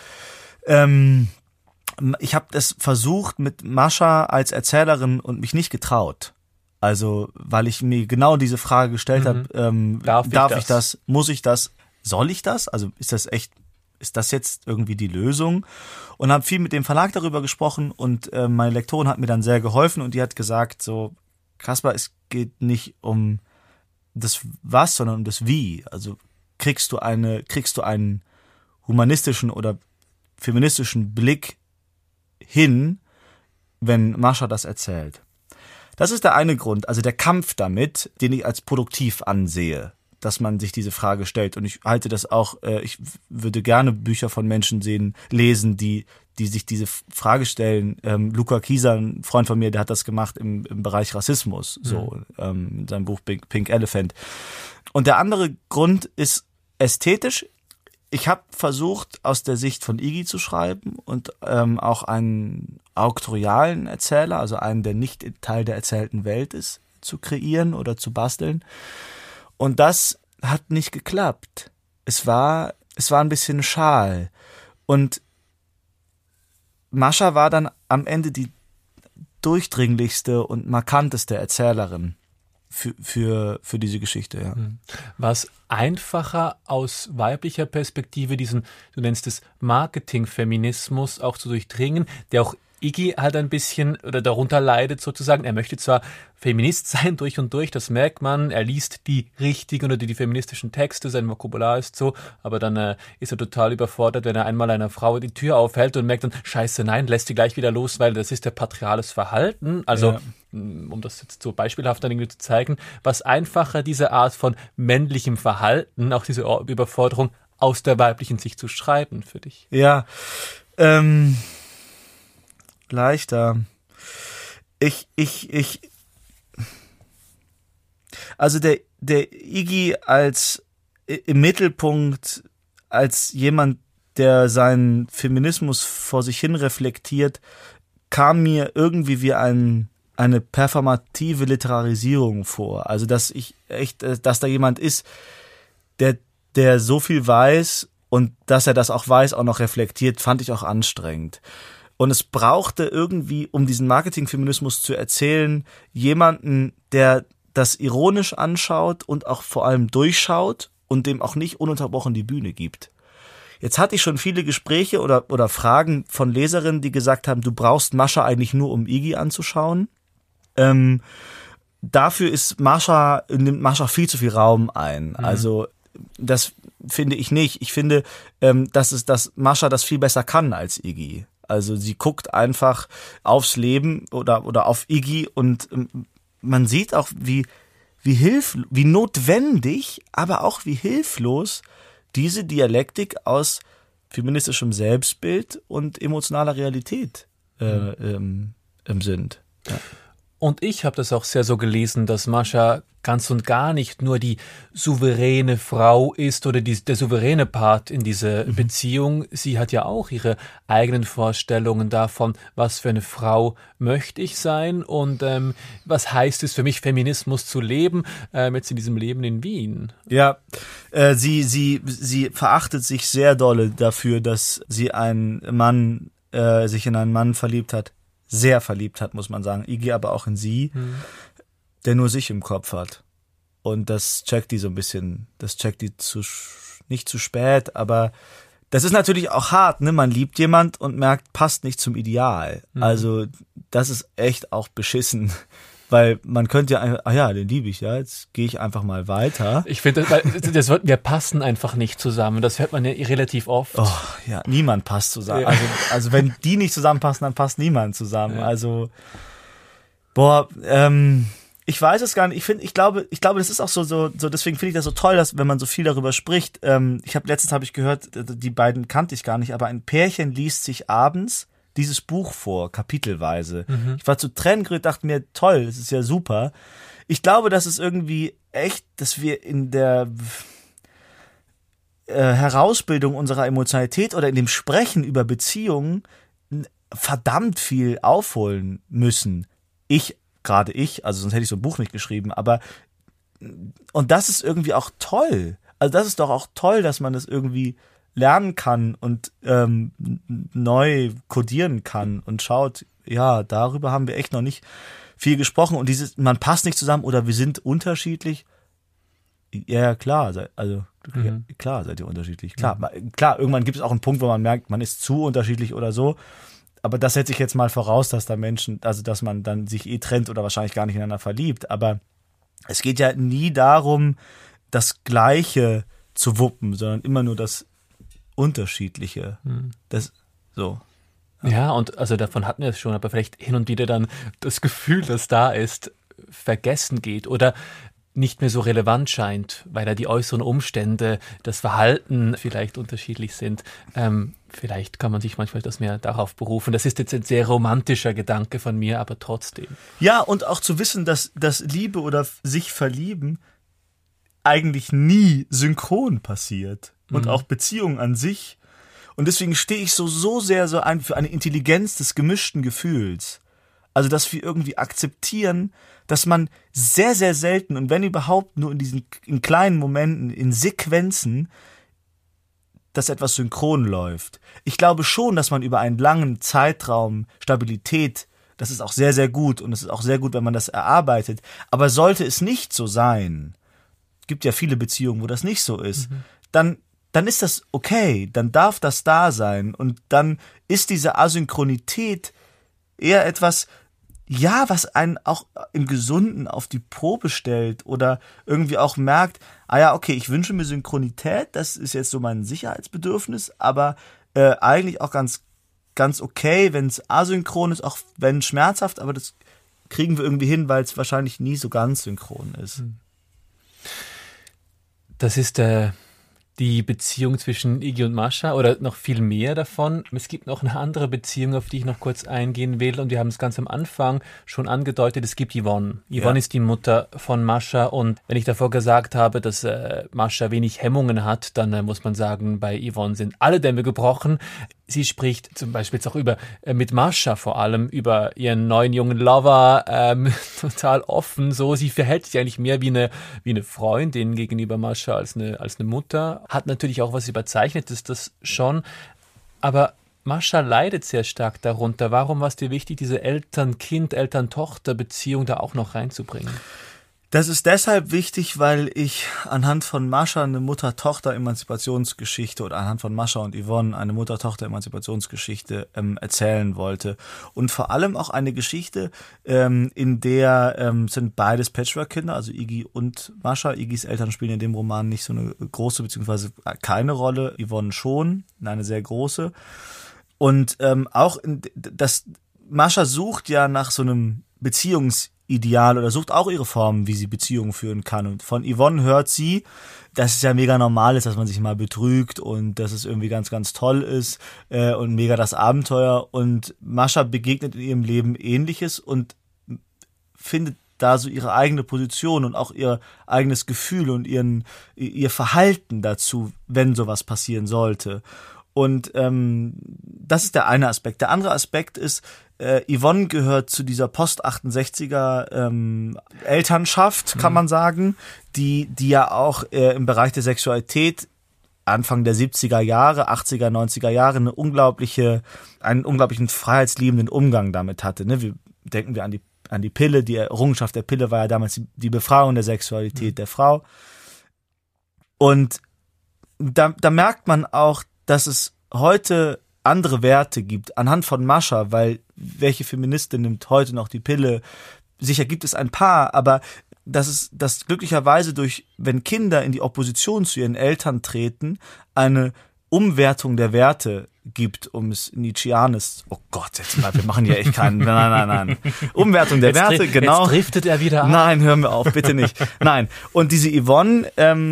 ich habe das versucht mit Mascha als Erzählerin und mich nicht getraut. Also, weil ich mir genau diese Frage gestellt habe, darf ich das, muss ich das, soll ich das? Also ist das jetzt irgendwie die Lösung? Und habe viel mit dem Verlag darüber gesprochen und meine Lektorin hat mir dann sehr geholfen und die hat gesagt so, Kaspar, es geht nicht um das Was, sondern um das Wie. Also kriegst du einen humanistischen oder feministischen Blick hin, wenn Mascha das erzählt. Das ist der eine Grund, also der Kampf damit, den ich als produktiv ansehe, dass man sich diese Frage stellt. Und ich halte das auch, ich würde gerne Bücher von Menschen lesen, die sich diese Frage stellen. Luca Kieser, ein Freund von mir, der hat das gemacht im Bereich Rassismus, in seinem Buch Pink Elephant. Und der andere Grund ist ästhetisch. Ich habe versucht, aus der Sicht von Iggy zu schreiben und auch einen auktorialen Erzähler, also einen, der nicht Teil der erzählten Welt ist, zu kreieren oder zu basteln. Und das hat nicht geklappt. Es war ein bisschen schal. Und Mascha war dann am Ende die durchdringlichste und markanteste Erzählerin. für diese Geschichte, ja. War es einfacher aus weiblicher Perspektive diesen, du nennst es Marketingfeminismus auch zu durchdringen, der auch Iggy halt ein bisschen oder darunter leidet sozusagen. Er möchte zwar Feminist sein durch und durch, das merkt man. Er liest die richtigen oder die feministischen Texte, sein Vokabular ist so, aber dann ist er total überfordert, wenn er einmal einer Frau die Tür aufhält und merkt dann, scheiße, nein, lässt die gleich wieder los, weil das ist ja patriarchales Verhalten. Also, um das jetzt so beispielhaft dann irgendwie zu zeigen, was einfacher diese Art von männlichem Verhalten, auch diese Überforderung aus der weiblichen Sicht zu schreiben für dich? Ja, leichter. Also der Iggy als im Mittelpunkt, als jemand, der seinen Feminismus vor sich hin reflektiert, kam mir irgendwie wie eine performative Literarisierung vor. Also dass da jemand ist, der so viel weiß und dass er das auch weiß, auch noch reflektiert, fand ich auch anstrengend. Und es brauchte irgendwie, um diesen Marketingfeminismus zu erzählen, jemanden, der das ironisch anschaut und auch vor allem durchschaut und dem auch nicht ununterbrochen die Bühne gibt. Jetzt hatte ich schon viele Gespräche oder Fragen von Leserinnen, die gesagt haben, du brauchst Mascha eigentlich nur, um Iggy anzuschauen. Dafür nimmt Mascha viel zu viel Raum ein. Also das finde ich nicht. Ich finde, dass Mascha das viel besser kann als Iggy. Also sie guckt einfach aufs Leben oder auf Iggy und man sieht auch, wie notwendig, aber auch wie hilflos diese Dialektik aus feministischem Selbstbild und emotionaler Realität sind. Ja. Und ich habe das auch sehr so gelesen, dass Mascha ganz und gar nicht nur die souveräne Frau ist oder der souveräne Part in dieser Beziehung. Sie hat ja auch ihre eigenen Vorstellungen davon, was für eine Frau möchte ich sein und was heißt es für mich, Feminismus zu leben, jetzt in diesem Leben in Wien. Ja, sie verachtet sich sehr dolle dafür, dass sie sich in einen Mann verliebt hat. Sehr verliebt hat, muss man sagen. Iggy aber auch in sie, der nur sich im Kopf hat. Und das checkt die so ein bisschen, nicht zu spät, aber das ist natürlich auch hart, ne? Man liebt jemand und merkt, passt nicht zum Ideal. Also das ist echt auch beschissen. Weil man könnte ja einfach, den liebe ich ja, jetzt gehe ich einfach mal weiter. Ich finde, wir passen einfach nicht zusammen. Das hört man ja relativ oft. Oh, ja, niemand passt zusammen. Ja. Also wenn die nicht zusammenpassen, dann passt niemand zusammen. Ja. Also, ich weiß es gar nicht. Ich glaube, das ist auch so, deswegen finde ich das so toll, dass, wenn man so viel darüber spricht. Letztens habe ich gehört, die beiden kannte ich gar nicht, aber ein Pärchen liest sich abends dieses Buch vor, kapitelweise. Ich war zu Tränen gerührt, dachte mir, toll, das ist ja super. Ich glaube, dass es irgendwie echt, dass wir in der Herausbildung unserer Emotionalität oder in dem Sprechen über Beziehungen verdammt viel aufholen müssen. Also sonst hätte ich so ein Buch nicht geschrieben, und das ist irgendwie auch toll. Also das ist doch auch toll, dass man das irgendwie lernen kann und neu kodieren kann und schaut, ja, darüber haben wir echt noch nicht viel gesprochen und man passt nicht zusammen oder wir sind unterschiedlich. Ja, klar, klar seid ihr unterschiedlich. Klar, irgendwann gibt es auch einen Punkt, wo man merkt, man ist zu unterschiedlich oder so, aber das setze ich jetzt mal voraus, dass dass man dann sich trennt oder wahrscheinlich gar nicht ineinander verliebt, aber es geht ja nie darum, das Gleiche zu wuppen, sondern immer nur das Unterschiedliche. Das so. Ja, und also davon hatten wir es schon, aber vielleicht hin und wieder dann das Gefühl, das da ist, vergessen geht oder nicht mehr so relevant scheint, weil da die äußeren Umstände, das Verhalten vielleicht unterschiedlich sind. Vielleicht kann man sich manchmal das mehr darauf berufen. Das ist jetzt ein sehr romantischer Gedanke von mir, aber trotzdem. Ja, und auch zu wissen, dass Liebe oder sich verlieben eigentlich nie synchron passiert. Und auch Beziehungen an sich. Und deswegen stehe ich so sehr für eine Intelligenz des gemischten Gefühls. Also, dass wir irgendwie akzeptieren, dass man sehr, sehr selten und wenn überhaupt nur in kleinen Momenten, in Sequenzen, dass etwas synchron läuft. Ich glaube schon, dass man über einen langen Zeitraum Stabilität Das ist auch sehr, sehr gut und es ist auch sehr gut, wenn man das erarbeitet. Aber sollte es nicht so sein, gibt ja viele Beziehungen, wo das nicht so ist, dann ist das okay, dann darf das da sein und dann ist diese Asynchronität eher etwas, ja, was einen auch im Gesunden auf die Probe stellt oder irgendwie auch merkt, okay, ich wünsche mir Synchronität, das ist jetzt so mein Sicherheitsbedürfnis, aber eigentlich auch ganz, ganz okay, wenn es asynchron ist, auch wenn schmerzhaft, aber das kriegen wir irgendwie hin, weil es wahrscheinlich nie so ganz synchron ist. Das ist die Beziehung zwischen Iggy und Mascha oder noch viel mehr davon. Es gibt noch eine andere Beziehung, auf die ich noch kurz eingehen will und wir haben es ganz am Anfang schon angedeutet, es gibt Yvonne. Yvonne ist die Mutter von Mascha und wenn ich davor gesagt habe, dass Mascha wenig Hemmungen hat, dann muss man sagen, bei Yvonne sind alle Dämme gebrochen. Sie spricht zum Beispiel jetzt auch mit Mascha vor allem über ihren neuen jungen Lover, total offen, so. Sie verhält sich eigentlich mehr wie eine Freundin gegenüber Mascha als eine Mutter. Hat natürlich auch was Überzeichnetes, das schon. Aber Mascha leidet sehr stark darunter. Warum war es dir wichtig, diese Eltern-Kind, Eltern-Tochter-Beziehung da auch noch reinzubringen? Das ist deshalb wichtig, weil ich anhand von Mascha eine Mutter-Tochter-Emanzipationsgeschichte oder anhand von Mascha und Yvonne eine Mutter-Tochter-Emanzipationsgeschichte erzählen wollte. Und vor allem auch eine Geschichte, in der sind beides Patchwork-Kinder, also Iggy und Mascha. Iggys Eltern spielen in dem Roman nicht so eine große, beziehungsweise keine Rolle, Yvonne schon, eine sehr große. Und Mascha sucht ja nach so einem Beziehungsideal oder sucht auch ihre Formen, wie sie Beziehungen führen kann. Und von Yvonne hört sie, dass es ja mega normal ist, dass man sich mal betrügt und dass es irgendwie ganz, ganz toll ist und mega das Abenteuer. Und Mascha begegnet in ihrem Leben Ähnliches und findet da so ihre eigene Position und auch ihr eigenes Gefühl und ihr Verhalten dazu, wenn sowas passieren sollte. Und das ist der eine Aspekt. Der andere Aspekt ist, Yvonne gehört zu dieser Post-68er Elternschaft, kann man sagen, die ja auch im Bereich der Sexualität Anfang der 70er Jahre, 80er, 90er Jahre einen unglaublichen freiheitsliebenden Umgang damit hatte. Ne? Denken wir an die Pille, die Errungenschaft der Pille war ja damals die Befreiung der Sexualität der Frau. Und da merkt man auch, dass es heute andere Werte gibt, anhand von Mascha, weil welche Feministin nimmt heute noch die Pille? Sicher gibt es ein paar, aber dass glücklicherweise wenn Kinder in die Opposition zu ihren Eltern treten, eine Umwertung der Werte gibt, um es Nietzscheanes, oh Gott, wir machen hier echt keinen, nein. Umwertung der Werte, genau. Jetzt driftet er wieder ab. Nein, hören wir auf, bitte nicht. Nein. Und diese Yvonne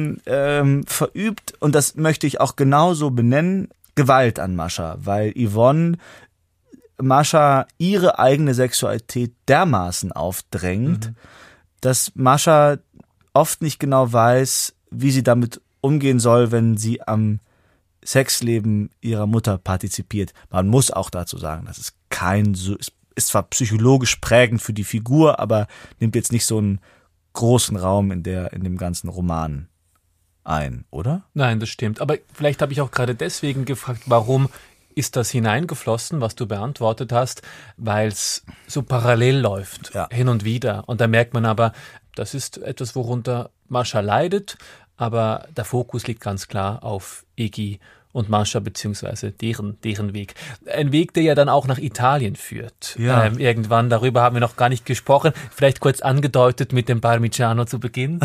verübt, und das möchte ich auch genauso benennen, Gewalt an Mascha, weil Yvonne Mascha ihre eigene Sexualität dermaßen aufdrängt, dass Mascha oft nicht genau weiß, wie sie damit umgehen soll, wenn sie am Sexleben ihrer Mutter partizipiert. Man muss auch dazu sagen, das ist ist zwar psychologisch prägend für die Figur, aber nimmt jetzt nicht so einen großen Raum in dem ganzen Roman ein, oder? Nein, das stimmt. Aber vielleicht habe ich auch gerade deswegen gefragt, warum ist das hineingeflossen, was du beantwortet hast, weil es so parallel läuft, hin und wieder. Und da merkt man aber, das ist etwas, worunter Mascha leidet, aber der Fokus liegt ganz klar auf Iggy und Mascha beziehungsweise deren Weg. Ein Weg, der ja dann auch nach Italien führt. Ja. Irgendwann, darüber haben wir noch gar nicht gesprochen. Vielleicht kurz angedeutet mit dem Parmigiano zu Beginn.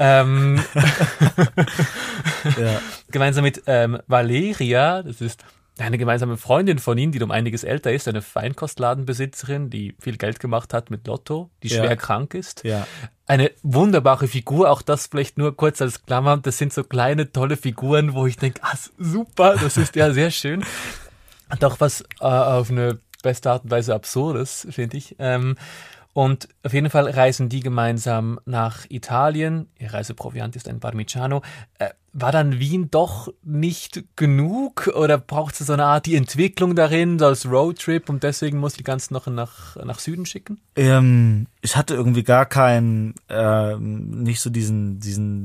Gemeinsam mit Valeria, das ist eine gemeinsame Freundin von ihm, die um einiges älter ist, eine Feinkostladenbesitzerin, die viel Geld gemacht hat mit Lotto, die schwer krank ist. Ja. Eine wunderbare Figur, auch das vielleicht nur kurz als Klammer. Das sind so kleine, tolle Figuren, wo ich denke, super, das ist ja sehr schön. Hat auch was auf eine beste Art und Weise Absurdes, finde ich. Und auf jeden Fall reisen die gemeinsam nach Italien. Ihr Reiseproviant ist ein Parmigiano. War dann Wien doch nicht genug oder braucht es so eine Art die Entwicklung darin, so als Roadtrip und deswegen muss die ganzen noch nach Süden schicken? Ich hatte irgendwie gar keinen, nicht so diesen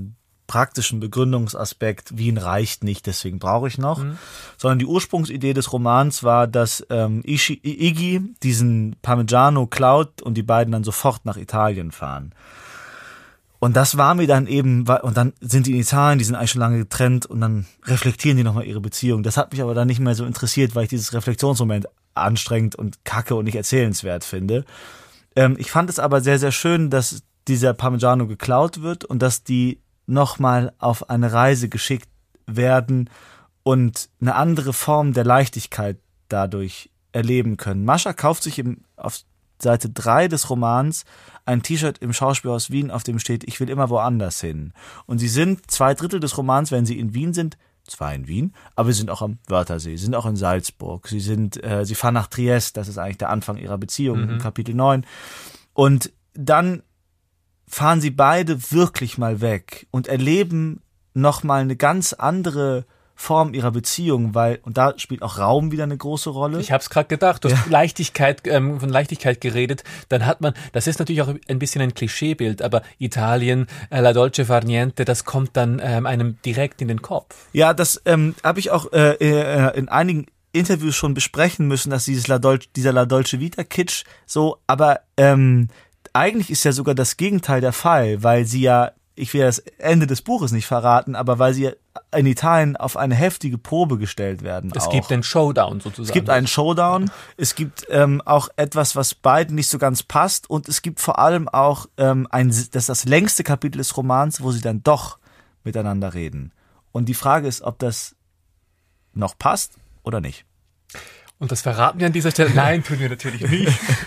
praktischen Begründungsaspekt, Wien reicht nicht, deswegen brauche ich noch, sondern die Ursprungsidee des Romans war, dass Iggy diesen Parmigiano klaut und die beiden dann sofort nach Italien fahren. Und das war mir dann eben, und dann sind die in Italien, die sind eigentlich schon lange getrennt und dann reflektieren die nochmal ihre Beziehung. Das hat mich aber dann nicht mehr so interessiert, weil ich dieses Reflexionsmoment anstrengend und kacke und nicht erzählenswert finde. Ich fand es aber sehr, sehr schön, dass dieser Parmigiano geklaut wird und dass die nochmal auf eine Reise geschickt werden und eine andere Form der Leichtigkeit dadurch erleben können. Mascha kauft sich auf Seite 3 des Romans ein T-Shirt im Schauspielhaus Wien, auf dem steht, ich will immer woanders hin. Und sie sind 2/3 des Romans, wenn sie in Wien sind, zwar in Wien, aber sie sind auch am Wörthersee, sie sind auch in Salzburg, sie fahren nach Triest, das ist eigentlich der Anfang ihrer Beziehung im Kapitel 9. Und dann fahren sie beide wirklich mal weg und erleben nochmal eine ganz andere Form ihrer Beziehung, und da spielt auch Raum wieder eine große Rolle. Ich habe es gerade gedacht, du hast von Leichtigkeit geredet, dann hat man, das ist natürlich auch ein bisschen ein Klischeebild, aber Italien, La Dolce Far Niente, das kommt dann einem direkt in den Kopf. Ja, das habe ich auch in einigen Interviews schon besprechen müssen, dass dieser La Dolce Vita Kitsch so, aber eigentlich ist ja sogar das Gegenteil der Fall, weil sie ja, ich will das Ende des Buches nicht verraten, aber weil sie in Italien auf eine heftige Probe gestellt werden. Es gibt einen Showdown sozusagen. Es gibt einen Showdown, es gibt auch etwas, was beiden nicht so ganz passt und es gibt vor allem auch das längste Kapitel des Romans, wo sie dann doch miteinander reden. Und die Frage ist, ob das noch passt oder nicht. Und das verraten wir an dieser Stelle. Nein, tun wir natürlich nicht.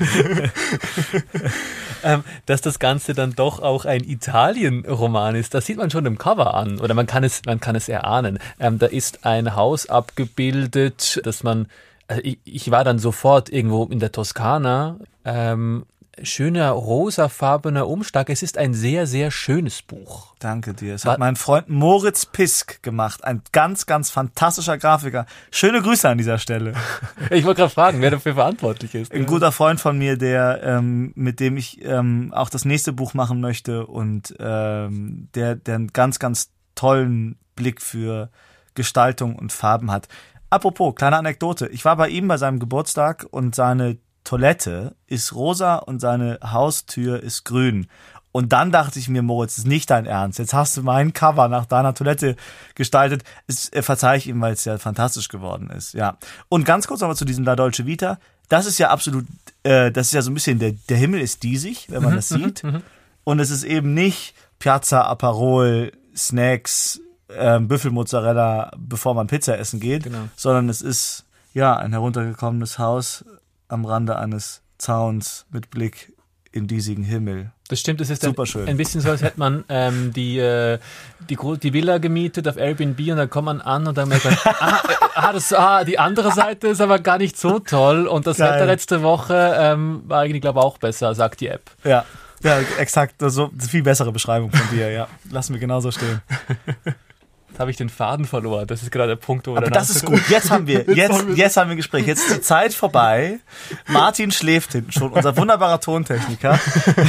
Dass das Ganze dann doch auch ein Italien-Roman ist, das sieht man schon im Cover an. Oder man kann es erahnen. Da ist ein Haus abgebildet, dass man, also ich war dann sofort irgendwo in der Toskana, schöner rosafarbener Umschlag. Es ist ein sehr, sehr schönes Buch. Danke dir. Es hat mein Freund Moritz Pisk gemacht. Ein ganz, ganz fantastischer Grafiker. Schöne Grüße an dieser Stelle. Ich wollte gerade fragen, wer dafür verantwortlich ist. Ein guter Freund von mir, mit dem ich auch das nächste Buch machen möchte und der einen ganz, ganz tollen Blick für Gestaltung und Farben hat. Apropos, kleine Anekdote. Ich war bei ihm bei seinem Geburtstag und seine Toilette ist rosa und seine Haustür ist grün. Und dann dachte ich mir, Moritz, das ist nicht dein Ernst. Jetzt hast du mein Cover nach deiner Toilette gestaltet. Verzeihe ich ihm, weil es ja fantastisch geworden ist. Ja. Und ganz kurz aber zu diesem La Dolce Vita. Das ist ja absolut, das ist ja so ein bisschen, der Himmel ist diesig, wenn man das sieht. Und es ist eben nicht Piazza, Aperol, Snacks, Büffelmozzarella, bevor man Pizza essen geht. Genau. Sondern es ist, ja, ein heruntergekommenes Haus am Rande eines Zauns mit Blick in diesigen Himmel. Das stimmt, es ist super schön. Ein bisschen so, als hätte man die Villa gemietet auf Airbnb und dann kommt man an und dann merkt man, die andere Seite ist aber gar nicht so toll und das Wetter letzte Woche war eigentlich, glaube ich, auch besser, sagt die App. Ja, exakt, so viel bessere Beschreibung von dir, ja. Lassen wir genauso stehen. Jetzt habe ich den Faden verloren. Das ist gerade der Punkt, wo wir aber das ist gut. Jetzt haben wir Gespräch. Jetzt ist die Zeit vorbei. Martin schläft hinten schon, unser wunderbarer Tontechniker.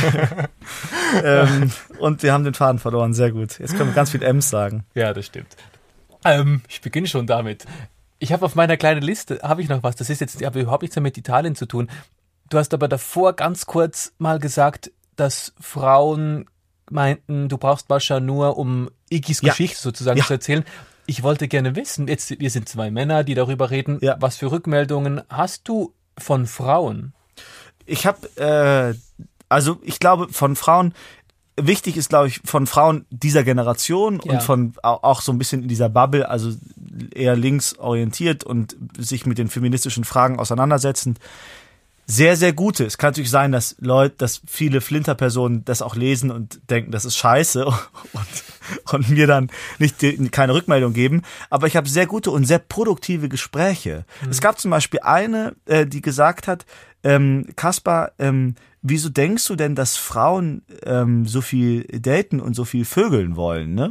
Und wir haben den Faden verloren. Sehr gut. Jetzt können wir ganz viel M's sagen. Ja, das stimmt. Ich beginne schon damit. Ich habe auf meiner kleinen Liste, habe ich noch was. Das ist jetzt aber überhaupt nichts mit Italien zu tun. Du hast aber davor ganz kurz mal gesagt, dass Frauen meinten, du brauchst Mascha nur, um Iggys Geschichte sozusagen zu erzählen. Ich wollte gerne wissen, jetzt, wir sind zwei Männer, die darüber reden, was für Rückmeldungen hast du von Frauen? Ich habe, ich glaube, von Frauen, wichtig ist, glaube ich, von Frauen dieser Generation und von auch so ein bisschen in dieser Bubble, also eher links orientiert und sich mit den feministischen Fragen auseinandersetzend, sehr, sehr gute. Es kann natürlich sein, dass viele Flinterpersonen das auch lesen und denken, das ist scheiße und mir dann keine Rückmeldung geben. Aber ich habe sehr gute und sehr produktive Gespräche. Es gab zum Beispiel eine, die gesagt hat, Kaspar, wieso denkst du denn, dass Frauen so viel daten und so viel vögeln wollen, ne?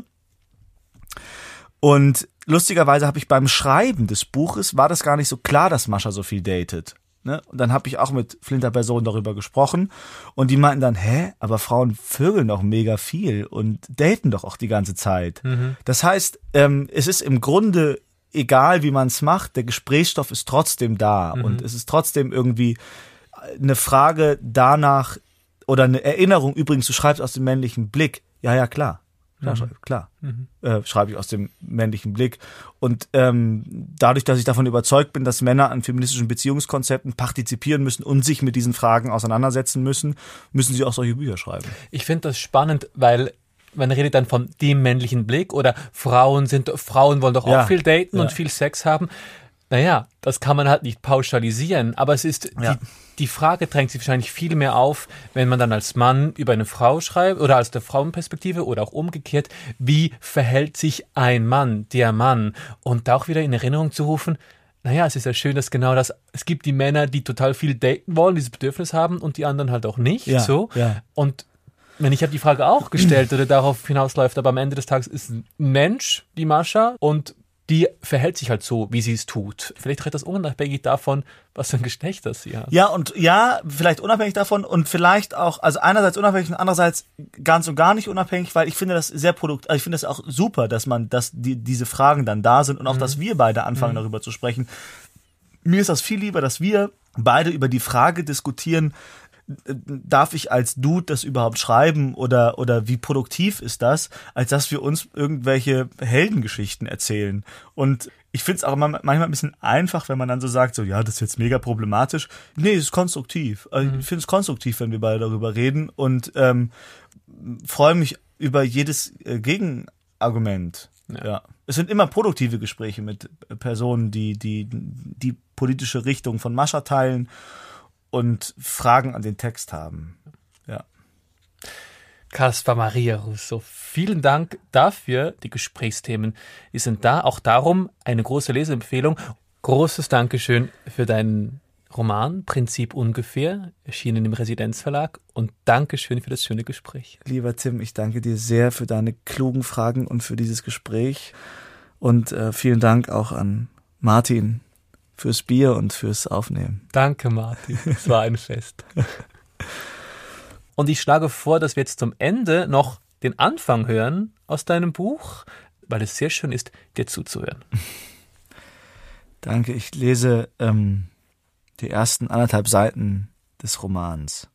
Und lustigerweise habe ich beim Schreiben des Buches, war das gar nicht so klar, dass Mascha so viel datet. Ne? Und dann habe ich auch mit Flinterpersonen darüber gesprochen und die meinten dann, aber Frauen vögeln doch mega viel und daten doch auch die ganze Zeit. Das heißt, es ist im Grunde egal, wie man es macht, der Gesprächsstoff ist trotzdem da und es ist trotzdem irgendwie eine Frage danach oder eine Erinnerung. Übrigens, du schreibst aus dem männlichen Blick. Ja, klar. Klar. Schreibe ich aus dem männlichen Blick. Und dadurch, dass ich davon überzeugt bin, dass Männer an feministischen Beziehungskonzepten partizipieren müssen und sich mit diesen Fragen auseinandersetzen müssen sie auch solche Bücher schreiben. Ich finde das spannend, weil man redet dann von dem männlichen Blick oder Frauen wollen doch auch viel daten und viel Sex haben. Naja, das kann man halt nicht pauschalisieren, aber es ist, die Frage drängt sich wahrscheinlich viel mehr auf, wenn man dann als Mann über eine Frau schreibt oder aus der Frauenperspektive oder auch umgekehrt, wie verhält sich ein Mann, der Mann? Und da auch wieder in Erinnerung zu rufen, naja, es ist ja schön, dass genau das, es gibt die Männer, die total viel daten wollen, dieses Bedürfnis haben und die anderen halt auch nicht, so. Ja. Und wenn ich habe die Frage auch gestellt oder darauf hinausläuft, aber am Ende des Tages ist ein Mensch, die Mascha, und die verhält sich halt so, wie sie es tut. Vielleicht redet das unabhängig davon, was für ein Geschlecht das sie hat. Ja, vielleicht unabhängig davon und vielleicht auch, also einerseits unabhängig und andererseits ganz und gar nicht unabhängig, weil ich finde das sehr ich finde das auch super, dass diese Fragen dann da sind und auch, dass wir beide anfangen, darüber zu sprechen. Mir ist das viel lieber, dass wir beide über die Frage diskutieren, darf ich als Dude das überhaupt schreiben oder wie produktiv ist das, als dass wir uns irgendwelche Heldengeschichten erzählen. Und ich finde es auch manchmal ein bisschen einfach, wenn man dann so sagt, so ja, das ist jetzt mega problematisch. Nee, es ist konstruktiv. Also ich finde es konstruktiv, wenn wir beide darüber reden und freue mich über jedes Gegenargument. Ja. Es sind immer produktive Gespräche mit Personen, die politische Richtung von Mascha teilen und Fragen an den Text haben. Ja. Caspar Maria Russo, vielen Dank dafür. Die Gesprächsthemen, die sind da. Auch darum eine große Leseempfehlung. Großes Dankeschön für deinen Roman Prinzip ungefähr, erschienen im Residenzverlag. Und Dankeschön für das schöne Gespräch. Lieber Tim, ich danke dir sehr für deine klugen Fragen und für dieses Gespräch. Und vielen Dank auch an Martin fürs Bier und fürs Aufnehmen. Danke, Martin. Es war ein Fest. Und ich schlage vor, dass wir jetzt zum Ende noch den Anfang hören aus deinem Buch, weil es sehr schön ist, dir zuzuhören. Danke. Ich lese die ersten 1,5 Seiten des Romans.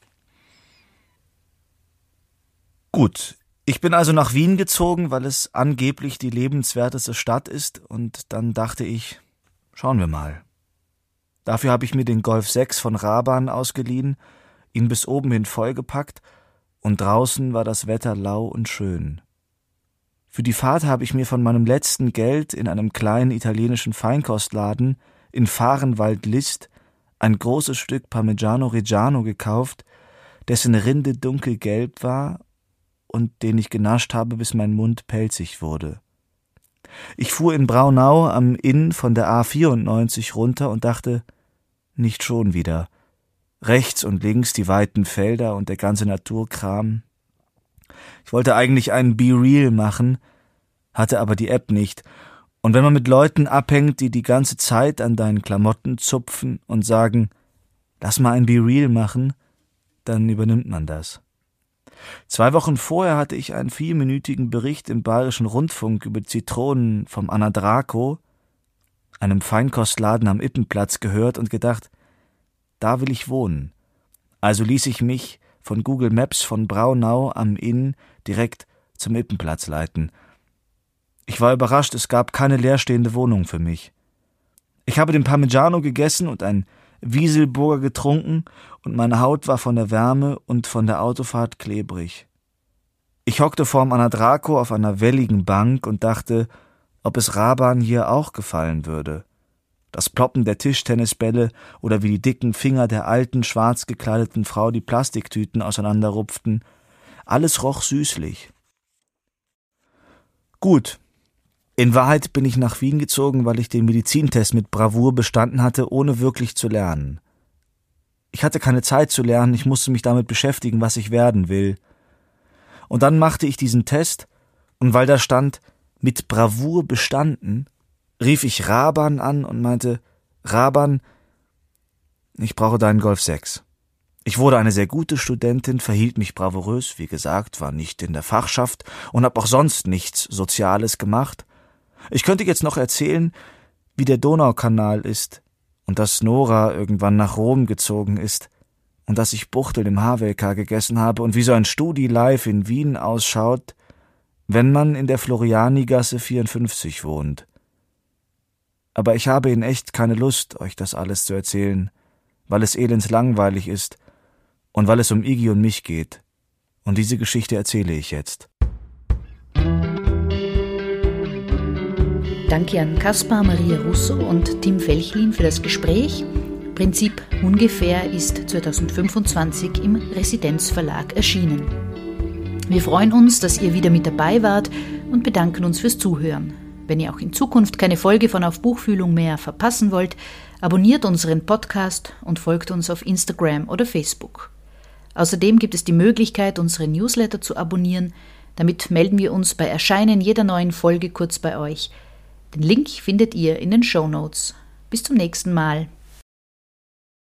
Gut. Ich bin also nach Wien gezogen, weil es angeblich die lebenswerteste Stadt ist, und dann dachte ich, schauen wir mal. Dafür habe ich mir den Golf 6 von Raban ausgeliehen, ihn bis oben hin vollgepackt, und draußen war das Wetter lau und schön. Für die Fahrt habe ich mir von meinem letzten Geld in einem kleinen italienischen Feinkostladen in Vahrenwald-List ein großes Stück Parmigiano Reggiano gekauft, dessen Rinde dunkelgelb war und den ich genascht habe, bis mein Mund pelzig wurde. Ich fuhr in Braunau am Inn von der A94 runter und dachte, nicht schon wieder. Rechts und links die weiten Felder und der ganze Naturkram. Ich wollte eigentlich einen Be Real machen, hatte aber die App nicht. Und wenn man mit Leuten abhängt, die die ganze Zeit an deinen Klamotten zupfen und sagen, lass mal ein Be Real machen, dann übernimmt man das. 2 Wochen vorher hatte ich einen 4-minütigen Bericht im Bayerischen Rundfunk über Zitronen vom Anadraco, einem Feinkostladen am Ippenplatz, gehört und gedacht, da will ich wohnen. Also ließ ich mich von Google Maps von Braunau am Inn direkt zum Ippenplatz leiten. Ich war überrascht, es gab keine leerstehende Wohnung für mich. Ich habe den Parmigiano gegessen und ein Wieselburger getrunken, und meine Haut war von der Wärme und von der Autofahrt klebrig. Ich hockte vorm Anadraco auf einer welligen Bank und dachte, ob es Raban hier auch gefallen würde. Das Ploppen der Tischtennisbälle oder wie die dicken Finger der alten, schwarz gekleideten Frau die Plastiktüten auseinanderrupften, alles roch süßlich. Gut. In Wahrheit bin ich nach Wien gezogen, weil ich den Medizintest mit Bravour bestanden hatte, ohne wirklich zu lernen. Ich hatte keine Zeit zu lernen, ich musste mich damit beschäftigen, was ich werden will. Und dann machte ich diesen Test, und weil da stand, mit Bravour bestanden, rief ich Raban an und meinte, Raban, Ich brauche deinen Golf 6. Ich wurde eine sehr gute Studentin, verhielt mich bravourös, wie gesagt, war nicht in der Fachschaft und habe auch sonst nichts Soziales gemacht. Ich könnte jetzt noch erzählen, wie der Donaukanal ist und dass Nora irgendwann nach Rom gezogen ist und dass ich Buchtel im HWK gegessen habe und wie so ein Studi live in Wien ausschaut, wenn man in der Florianigasse 54 wohnt. Aber ich habe in echt keine Lust, euch das alles zu erzählen, weil es elends langweilig ist und weil es um Iggy und mich geht. Und diese Geschichte erzähle ich jetzt. Danke an Caspar Maria Russo und Tim Felchlin für das Gespräch. Prinzip ungefähr ist 2025 im Residenzverlag erschienen. Wir freuen uns, dass ihr wieder mit dabei wart und bedanken uns fürs Zuhören. Wenn ihr auch in Zukunft keine Folge von Auf Buchfühlung mehr verpassen wollt, abonniert unseren Podcast und folgt uns auf Instagram oder Facebook. Außerdem gibt es die Möglichkeit, unsere Newsletter zu abonnieren. Damit melden wir uns bei Erscheinen jeder neuen Folge kurz bei euch. Den Link findet ihr in den Shownotes. Bis zum nächsten Mal.